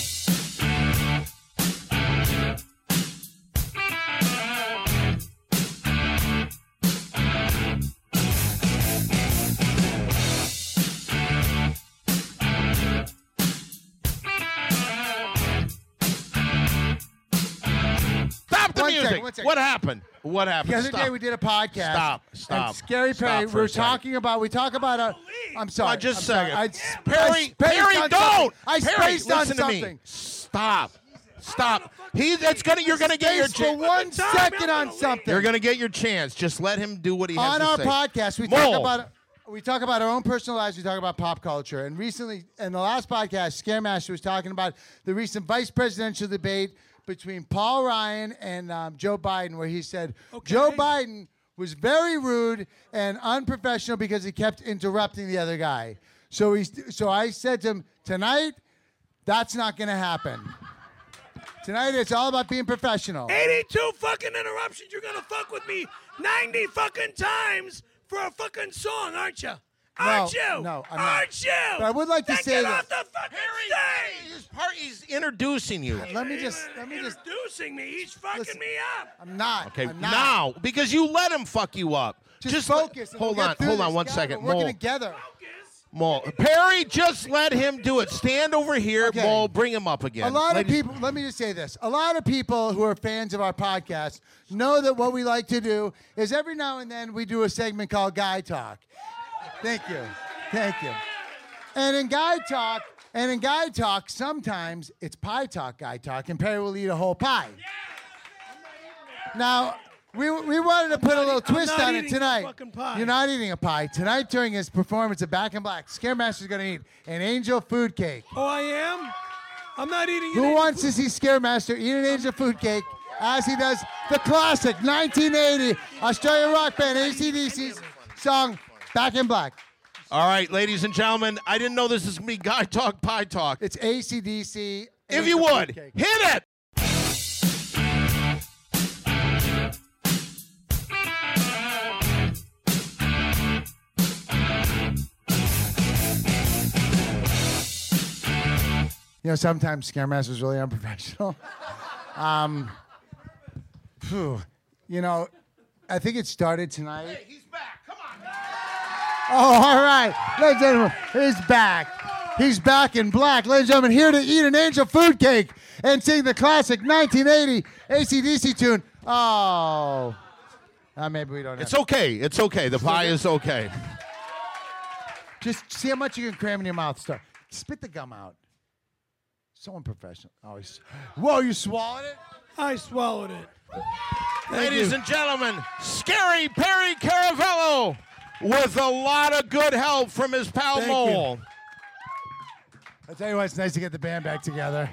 One second. What happened? What happened? The other Stop. day we did a podcast. Stop. And Scary Perry, Stop for a second. we talk about a. I'm sorry. Just a I'm second. sorry. Perry, don't. I Perry, spaced on listen to something. me. Stop. You're gonna get your Spaced for 1 second on something. You're gonna get your chance. Just let him do what he has On to our say. podcast, we talk about our own personal lives. We talk about pop culture. And recently, in the last podcast, Scaremaster was talking about the recent vice presidential debate between Paul Ryan and Joe Biden, where he said Joe Biden was very rude and unprofessional because he kept interrupting the other guy. So I said to him, tonight, that's not going to happen. Tonight, it's all about being professional. 82 fucking interruptions. You're gonna fuck with me 90 fucking times for a fucking song, aren't you? Aren't you? No, I'm not. Aren't you? But I would like to Then say get that- off the fucking stage. He's introducing you. Let me just. Introducing me. He's fucking Listen. me up. I'm not. Okay, I'm not. now because you let him fuck you up. Just focus. and Hold we'll on, get through hold on this. 1 God, second. We're working Mole. together. Mole. Perry, just let him do it. Stand over here, Okay. Mole. Bring him up again. A lot of Ladies- people, let me just say this. A lot of people who are fans of our podcast know that what we like to do is every now and then we do a segment called Guy Talk. Thank you. And in guy talk, sometimes it's pie talk, guy talk, and Perry will eat a whole pie. Now, we wanted to put a little twist on it tonight. Fucking pie. You're not eating a pie. Tonight, during his performance at Back in Black, Scaremaster's going to eat an angel food cake. Oh, I am? I'm not eating it. Who wants to see Scaremaster eat an angel food cake as he does the classic 1980 Australian rock band AC/DC's song Back in Black? All right, ladies and gentlemen, I didn't know this is going to be Guy Talk, Pie Talk. It's AC/DC. If you would, hit it! You know, sometimes Scaremaster's really unprofessional. You know, I think it started tonight. Hey, he's back. Come on. Oh, all right. Ladies and gentlemen, he's back. He's back in black. Ladies and gentlemen, here to eat an angel food cake and sing the classic 1980 AC/DC tune. Oh. Maybe we don't have It's okay. It's okay. The pie is okay. Just see how much you can cram in your mouth. Start. Spit the gum out. So unprofessional. Oh, whoa, you swallowed it? I swallowed it. Ladies and gentlemen, Scary Perry Caravello with a lot of good help from his pal Thank Mole. I'll tell you what, it's nice to get the band back together.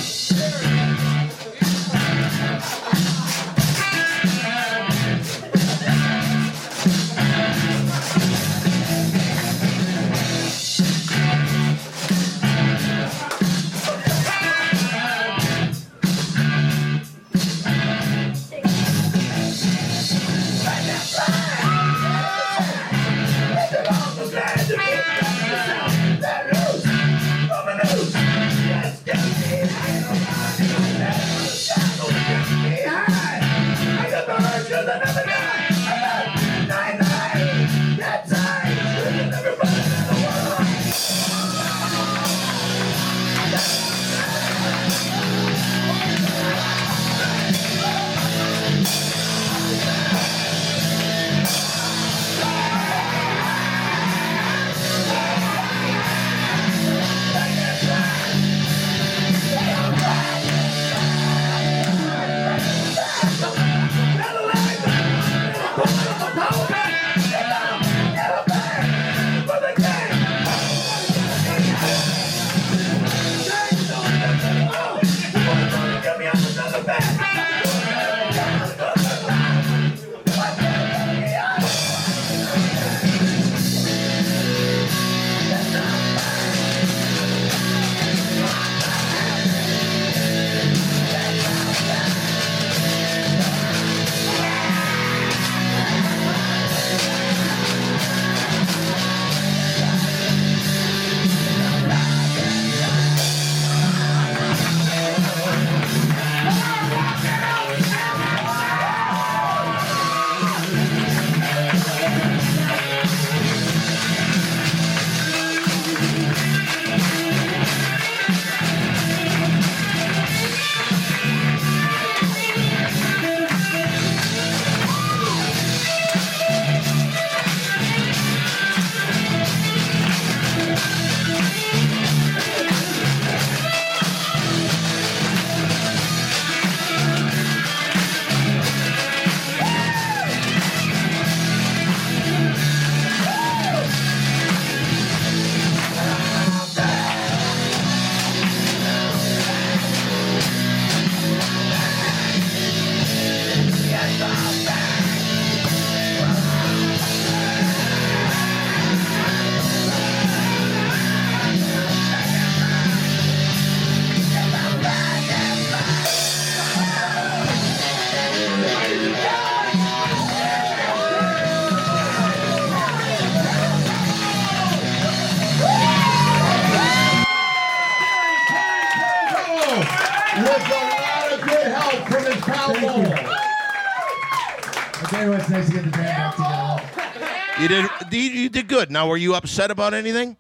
It's nice to get the band back together. You did good. Now, were you upset about anything?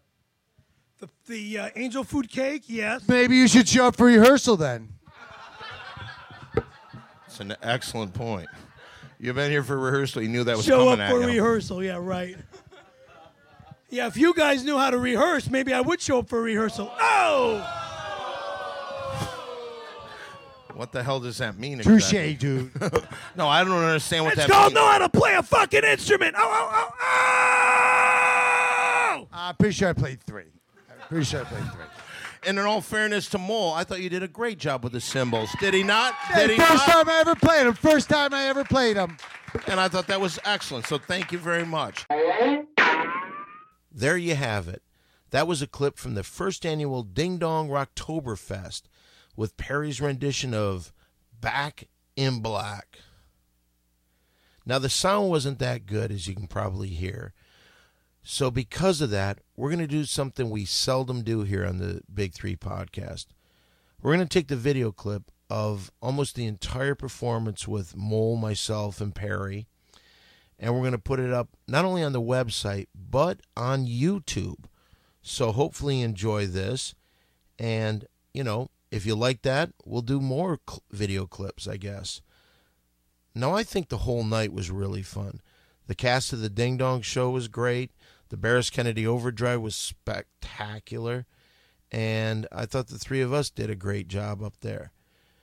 The angel food cake, yes. Maybe you should show up for rehearsal then. It's an excellent point. You've been here for rehearsal. You knew that was Show coming up at for you. rehearsal, yeah, right. Yeah, if you guys knew how to rehearse, maybe I would show up for a rehearsal. Oh! What the hell does that mean? Touche, Exactly? dude. No, I don't understand what It's that called means. know how to play a fucking instrument. Oh! I'm pretty sure I played 3. And in all fairness to Mole, I thought you did a great job with the cymbals. Did he not? Did he First not? time I ever played them. And I thought that was excellent. So thank you very much. There you have it. That was a clip from the first annual Ding Dong Rocktoberfest with Perry's rendition of Back in Black. Now, the sound wasn't that good, as you can probably hear. So because of that, we're going to do something we seldom do here on the Big Three podcast. We're going to take the video clip of almost the entire performance with Mole, myself, and Perry, and we're going to put it up not only on the website, but on YouTube. So hopefully enjoy this. And, you know, if you like that, we'll do more video clips, I guess. Now, I think the whole night was really fun. The cast of the Ding Dong Show was great. The Barris Kennedy Overdrive was spectacular. And I thought the three of us did a great job up there.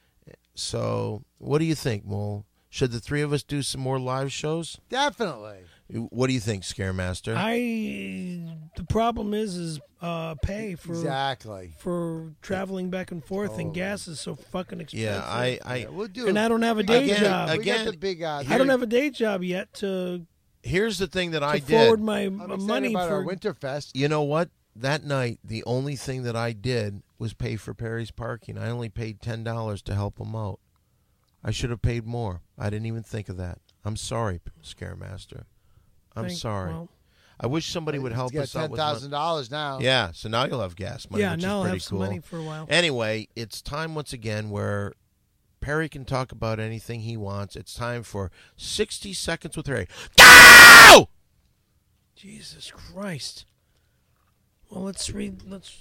So, what do you think, Mole? Should the three of us do some more live shows? Definitely. What do you think, Scaremaster? The problem is pay for Exactly. for traveling back and forth, and gas is so fucking expensive. Yeah, Yeah, we'll do and it. I don't have a day Again- job. We again- got the big odds. I don't have a day job yet to Here's the thing that I forward did. my I'm excited money about our for. Winterfest. You know what? That night, the only thing that I did was pay for Perry's parking. I only paid $10 to help him out. I should have paid more. I didn't even think of that. I'm sorry, Scaremaster. I'm sorry. Well, I wish somebody would help Get us out with money. $10,000 now. Yeah, so now you'll have gas money, yeah, which now is I'll pretty have some cool. money for a while. Anyway, it's time once again where Perry can talk about anything he wants. It's time for 60 Seconds with Perry. Go! Jesus Christ. Well, let's read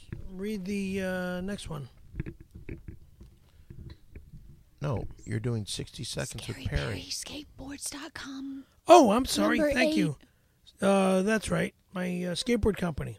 the next one. No, you're doing 60 Seconds with Perry. ScaryPerrySkateboards.com. Oh, I'm sorry. Number Thank 8. you. That's right. My skateboard company.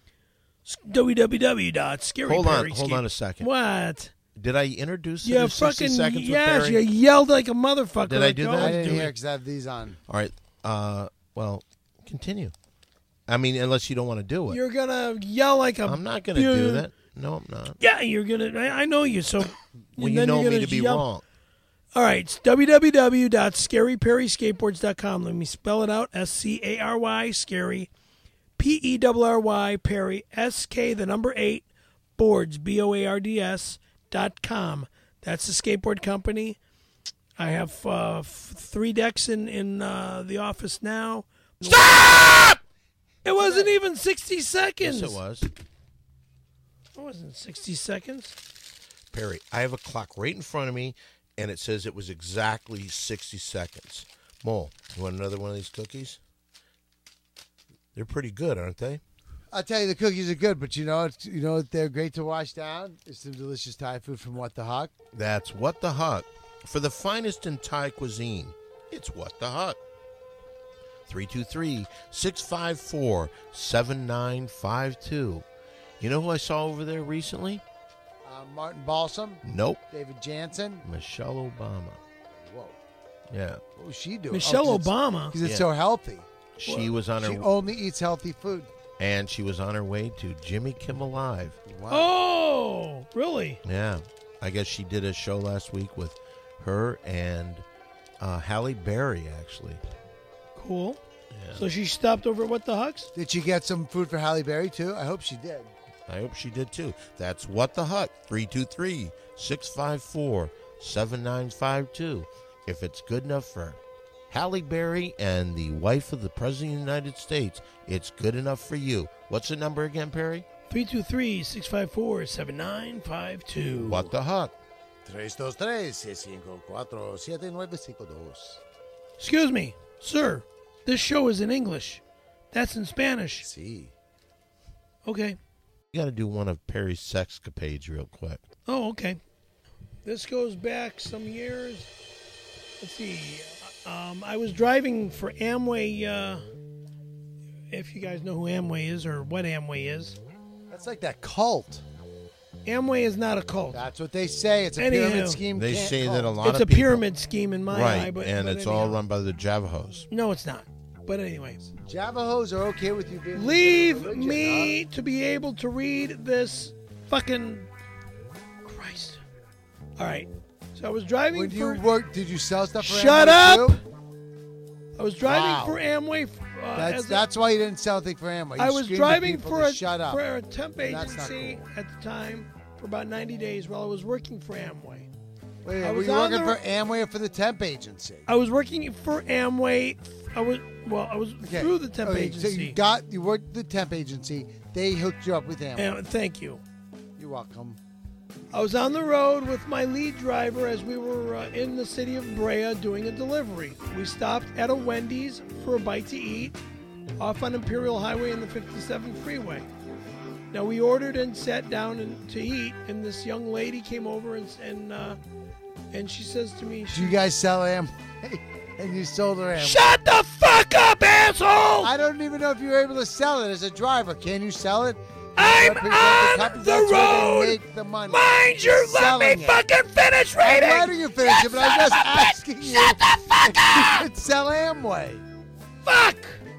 www.scaryperry. Hold on a second. What? Did I introduce Yeah, it as 60 fucking Seconds with yes. Perry? You yelled like a motherfucker. Did I like do you that? I always didn't do. hear because I have these on. All right. Well, continue. I mean, unless you don't want to do it. You're gonna yell like a. I'm not going to do that. No, I'm not. Yeah, you're gonna. I know you. So Well, and you then know you're me gonna to be yell. wrong. All right, it's www.scaryperryskateboards.com. Let me spell it out. SCARY, scary, PERRY, Perry, SK, the number 8, boards, BOARDS.com. That's the skateboard company. I have 3 decks in the office now. Stop! It wasn't even 60 seconds. Yes, it was. It wasn't 60 seconds. Perry, I have a clock right in front of me, and it says it was exactly 60 seconds. Mole, you want another one of these cookies? They're pretty good, aren't they? I'll tell you, the cookies are good, but you know they're great to wash down. It's some delicious Thai food from What the Huck. That's What the Huck. For the finest in Thai cuisine, it's What the Huck. 323-654-7952. You know who I saw over there recently? Martin Balsam, Nope. David Jansen. Michelle Obama. Whoa, Yeah. what was she doing? Michelle Obama. Because it's Yeah. so healthy. She was on She her only eats healthy food. and she was on her way to Jimmy Kimmel Live. Wow. Oh, really? Yeah. I guess she did a show last week with her and Halle Berry, actually. Cool. Yeah. So she stopped over at What the Hucks? Did she get some food for Halle Berry too? I hope she did. I hope she did too. That's What the Huck. 323-654-7952. If it's good enough for Halle Berry and the wife of the President of the United States, it's good enough for you. What's the number again, Perry? 323-654-7952. What the Huck. 323-654-7952. Excuse me, sir. This show is in English. That's in Spanish. See. Okay. You got to do one of Perry's sexcapades real quick. Oh, okay. This goes back some years. Let's see. I was driving for Amway if you guys know who Amway is or what Amway is. That's like that cult. Amway is not a cult. That's what they say. It's a Anyhow, pyramid scheme. They say cult. that a lot It's of a people, pyramid scheme in my eye. right, But it's anyhow. all run by the Javajos. No, it's not. But anyway. Javajos are okay with you being. Leave religion, me to be able to read this fucking Christ. All right. So I was driving When for... you worked, did you sell stuff for Shut Amway up! too? I was driving Wow. for Amway. That's why you didn't sell anything for Amway. You I was screamed at driving people for to a shut up. temp That's not agency cool. at the time for about 90 days while I was working for Amway. Wait, I were was you on working the- for Amway or for the temp agency? I was working for Amway. I was Okay. through the temp Okay, agency. So you worked the temp agency. They hooked you up with Amway. Thank you. You're welcome. I was on the road with my lead driver as we were in the city of Brea doing a delivery. We stopped at a Wendy's for a bite to eat off on Imperial Highway and the 57 freeway. Now we ordered and sat down to eat, and this young lady came over and she says to me, Do you guys sell Amway? And you sold her Amway. "Shut the fuck up, asshole! I don't even know if you were able to sell it as a driver. Can you sell it? I'm Represent on company. the That's where road. they make the money. Mind you, let me Selling it. fucking finish I'm reading. letting you finish it, but I'm just asking you Shut the fuck if you could sell Amway. Fuck!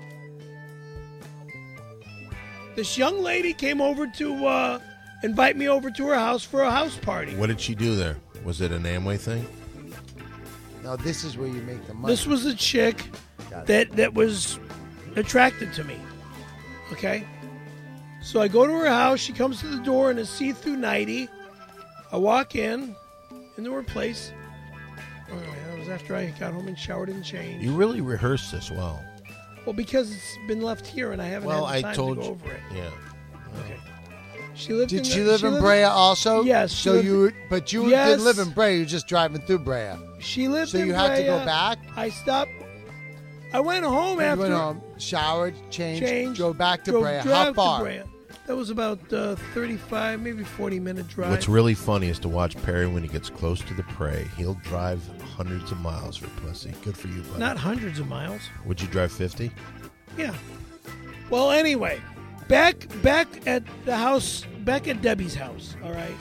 This young lady came over to invite me over to her house for a house party. What did she do there? Was it an Amway thing? No, this is where you make the money. This was a chick Got it. that was attracted to me. Okay? So I go to her house. She comes to the door in a see-through nightie. I walk into her place. Oh, yeah, it was after I got home and showered and changed. You really rehearsed this well. Well, because it's been left here and I haven't Well, had the I time told to go you. over it. Yeah. Okay. She lived Did in she live in Brea also? Yes, she So lived- but you Yes. didn't live in Brea. You were just driving through Brea. She lived So in you had to go Brea. back? I stopped. I went home You after went home, showered, changed, drove back to Brea. How drove to far? Brea. That was about 35, maybe 40-minute drive. What's really funny is to watch Perry when he gets close to the prey. He'll drive hundreds of miles for pussy. Good for you, buddy. Not hundreds of miles. Would you drive 50? Yeah. Well, anyway, back at the house, back at Debbie's house. All right.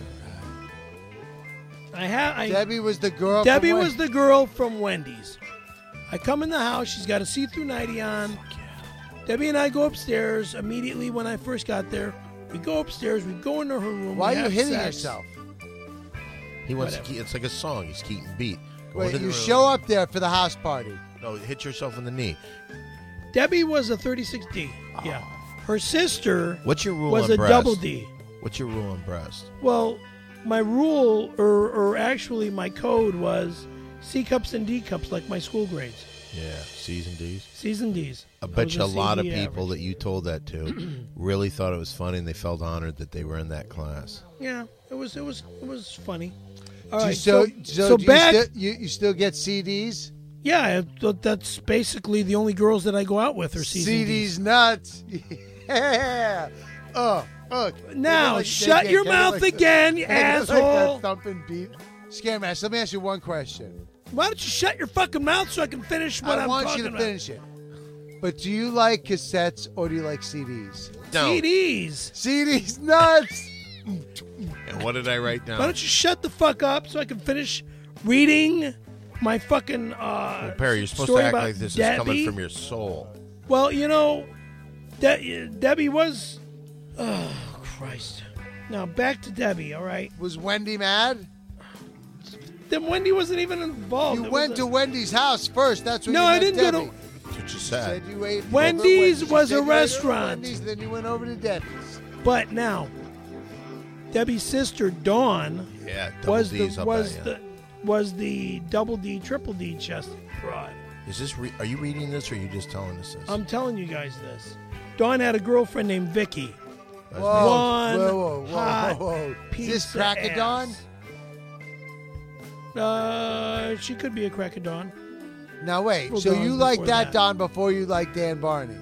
Debbie was the girl. Debbie from was the girl from Wendy's. I come in the house. She's got a see-through nightie on. Debbie and I go upstairs immediately when I first got there. We go upstairs. We go into her room. Why we are you have hitting sex. yourself? He wants Whatever. to keep, it's like a song. He's keeping beat. Go Wait, into the you room. show up there for the house party. No, hit yourself in the knee. Debbie was a 36D. Yeah. Her sister What's your rule was on a breast? double D. What's your rule on breast? Well, my rule, or actually my code was C cups and D cups, like my school grades. Yeah, C's and D's. C's and D's. I bet was you a lot of CD people average. that you told that to really thought it was funny and they felt honored that they were in that class. Yeah, it was funny. Do All you right, still, so do back. you still get CDs? Yeah, that's basically the only girls that I go out with are C's and D's. CDs nuts. Yeah. Oh. Now, Like- shut your get it mouth like again, you Like that asshole. thumping beat. Scarematch, let me ask you one question. Why don't you shut your fucking mouth so I can finish what I I'm want talking you to about? finish it. But do you like cassettes or do you like CDs? Don't. CDs. CDs nuts. And what did I write down? Why don't you shut the fuck up so I can finish reading my fucking Well, Perry, you're supposed to story act about like this Debbie? is coming from your soul. Well, you know, Debbie was. Oh, Christ. Now, back to Debbie, all right? Was Wendy mad? Then Wendy wasn't even involved. You It went was to Wendy's house first. That's what No, you I met didn't go to- Debbie. That's what you You said. said you ate Wendy's over at was You a said you ate over at restaurant. Wendy's, then you went over to Debbie's. But now, Debbie's sister, Dawn, Yeah, double was D's the up was at the was the double D, triple D chest broad. Is this? Are you reading this, or are you just telling us this? I'm telling you guys this. Dawn had a girlfriend named Vicky. That's Whoa, One whoa. hot Is this piece crack of of dawn? She could be a crack of dawn. Now wait, Well, so Dawn you like before that that. Don before you like Dan Barney?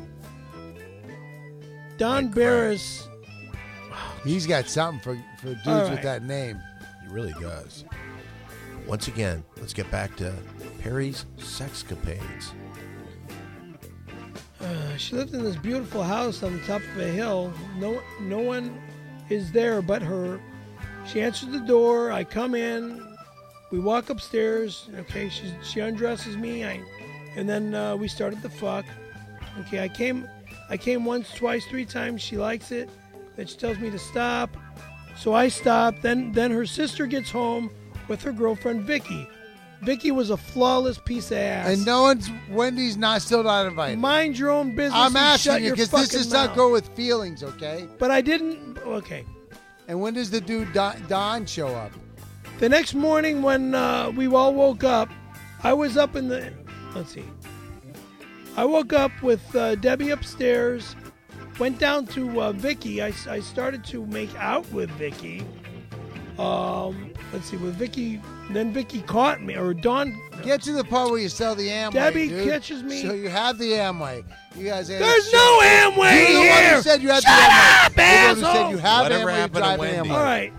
Don Like Barris. He's got something for dudes All with right. that name. He really does. Once again, let's get back to Perry's sexcapades. She lived in this beautiful house on the top of a hill. No one is there but her. She answers the door. I come in. We walk upstairs. Okay, she undresses me. And then we started the fuck. Okay, I came once, twice, 3 times. She likes it. Then she tells me to stop. So I stop. Then her sister gets home with her girlfriend Vicky. Vicky was a flawless piece of ass. And Wendy's still not invited. Mind your own business. I'm and shut asking you your because this fucking does mouth. not go with feelings, okay? But I didn't. Okay. And when does the dude Don show up? The next morning when we all woke up, I was up in the. Let's see. I woke up with Debbie upstairs. Went down to Vicky. I started to make out with Vicky. Let's see, with Vicky. Then Vicky caught me, or Dawn. Get to the part where you sell the Amway, Debbie dude. catches me. So you have the Amway. You guys. There's no Amway You're the one here. who said you had Shut the Amway. up, You're the one who asshole. said you have Whatever Amway. happened to drive Wendy? Amway. All right.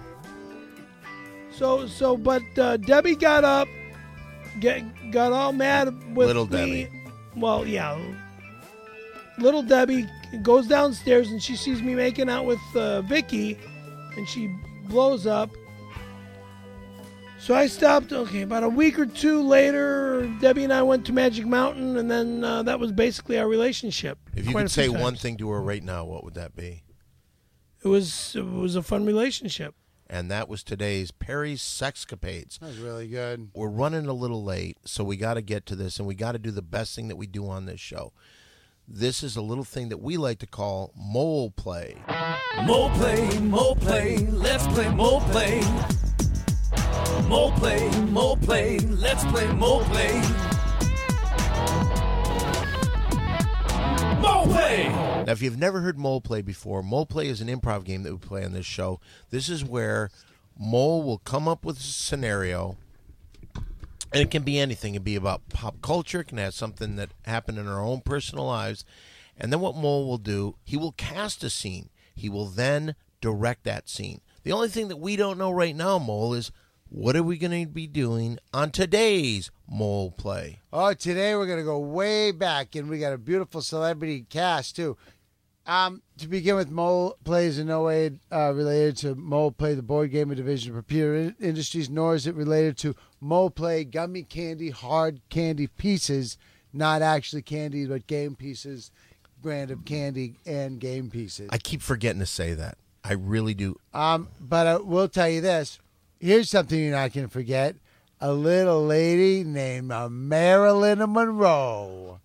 But Debbie got up, got all mad with Little me. Debbie. Well, yeah. Little Debbie goes downstairs and she sees me making out with Vicky, and she blows up. So I stopped. Okay, about a week or 2 later, Debbie and I went to Magic Mountain, and then that was basically our relationship. If you Quite a could say few one times. thing to her right now, what would that be? It was a fun relationship. And that was today's Perry's Sexcapades. That was really good. We're running a little late, so we got to get to this, and we got to do the best thing that we do on this show. This is a little thing that we like to call mole play. Mole play, let's play mole play. Mole play, let's play mole play. Mole play! Now, if you've never heard Mole Play before, Mole Play is an improv game that we play on this show. This is where Mole will come up with a scenario, and it can be anything. It can be about pop culture. It can have something that happened in our own personal lives. And then what Mole will do, he will cast a scene. He will then direct that scene. The only thing that we don't know right now, Mole, is what are we going to be doing on today's Mole Play? Oh, today we're going to go way back, and we got a beautiful celebrity cast, too. To begin with, Mole Play is in no way related to Mole Play, the board game division of Computer Industries, nor is it related to Mole Play, gummy candy, hard candy pieces, not actually candy, but game pieces, brand of candy and game pieces. I keep forgetting to say that. I really do. But I will tell you this. Here's something you're not going to forget. A little lady named Marilyn Monroe.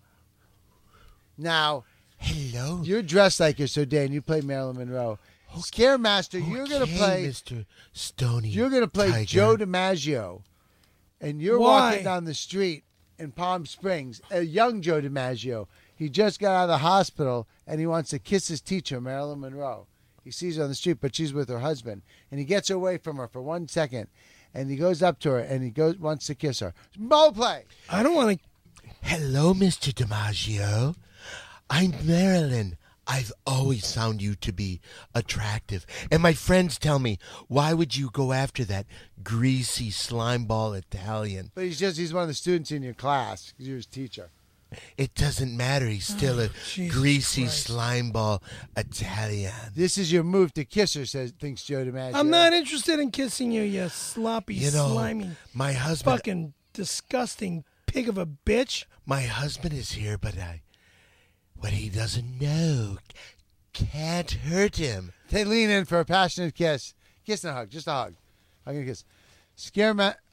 Now, Hello. you're dressed like her, so Dan, you play Marilyn Monroe. Scaremaster, you're going to play. Mr. Stoney. You're going to play Tiger. Joe DiMaggio, and you're Why? walking down the street in Palm Springs. A young Joe DiMaggio. He just got out of the hospital, and he wants to kiss his teacher, Marilyn Monroe. He sees her on the street, but she's with her husband, and he gets away from her for 1 second, and he goes up to her, and he wants to kiss her. Mole play. I don't want to. Hello, Mr. DiMaggio. I'm Marilyn. I've always found you to be attractive. And my friends tell me, why would you go after that greasy slimeball Italian? But he's one of the students in your class. You're his teacher. It doesn't matter. He's still a Jesus greasy Christ. slimeball Italian. This is your move to kiss her, thinks Joe DiMaggio. I'm not interested in kissing you, you sloppy, You know, slimy, my husband... fucking disgusting pig of a bitch. My husband is here, but what he doesn't know can't hurt him. They lean in for a passionate kiss. Kiss and a hug. Just a hug. I'm going to kiss. Joe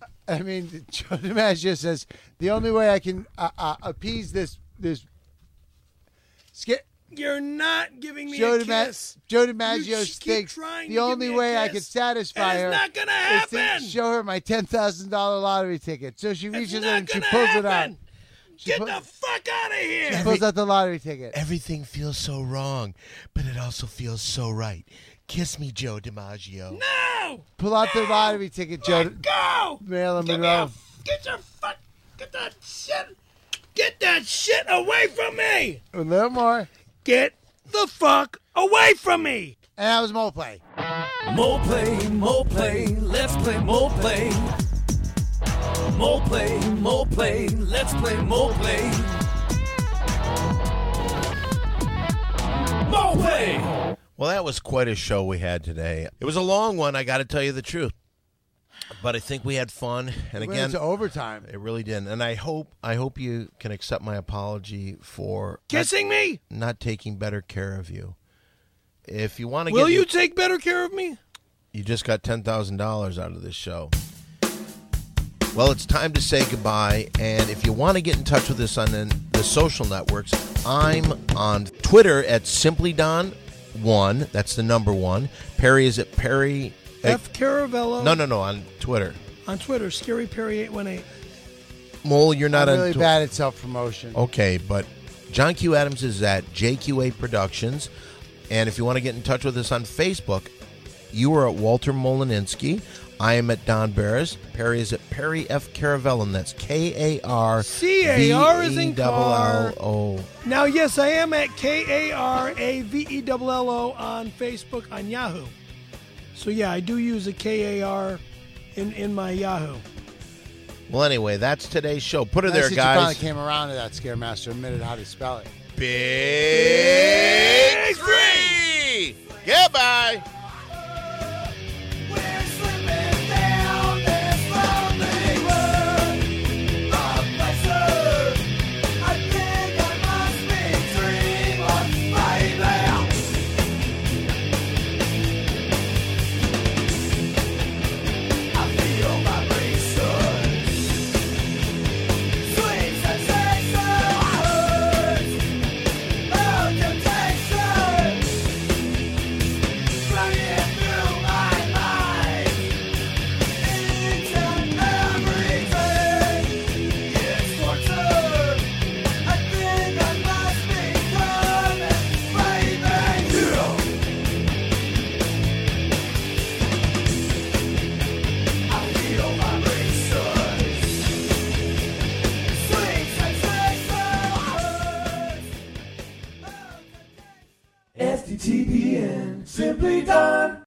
DiMaggio says, the only way I can appease this You're not giving me Joe a kiss. DiMaggio You keep thinks trying the to give only me a way I kiss, can satisfy and her it's not gonna is to happen. show her my $10,000 lottery ticket. So she It's reaches in not and she gonna pulls it out. happen. Get pu- the fuck out of here. She pulls out the lottery ticket. Everything feels so wrong, but it also feels so right. Kiss me, Joe DiMaggio. No! Pull out the lottery ticket, Joe. Go! Marilyn Give me Monroe. get that shit! Get that shit away from me! A little more. Get the fuck away from me! And that was Mole Play. Mole play, let's play mole play. Mole play, let's play mole play. Ball play. Well, that was quite a show we had today. It was a long one, I got to tell you the truth. But I think we had fun. And It went again, into overtime. it really did. And I hope you can accept my apology for Kissing me? not taking better care of you. If you want to Will you take better care of me? You just got $10,000 out of this show. Well, it's time to say goodbye. And if you want to get in touch with us on the social networks, I'm on Twitter at SimplyDon1. That's the number 1. Perry is at Perry. F. Caravello. No, on Twitter. On Twitter, Scary Perry 818. Mole, you're not I'm on really bad at self-promotion. Okay, but John Q. Adams is at JQA Productions. And if you want to get in touch with us on Facebook, you are at Walter Molininski. I am at Don Barris. Perry is at Perry F. Caravello. That's K-A-R. C-A-R is in car. V-E-L-L-O. Now, yes, I am at K-A-R-A-V-E-L-L-O on Facebook, on Yahoo. So, yeah, I do use a K-A-R in my Yahoo. Well, anyway, that's today's show. Put her Nice there, that you finally guys. came around to that Scaremaster, admitted how to spell it. Big 3! Goodbye!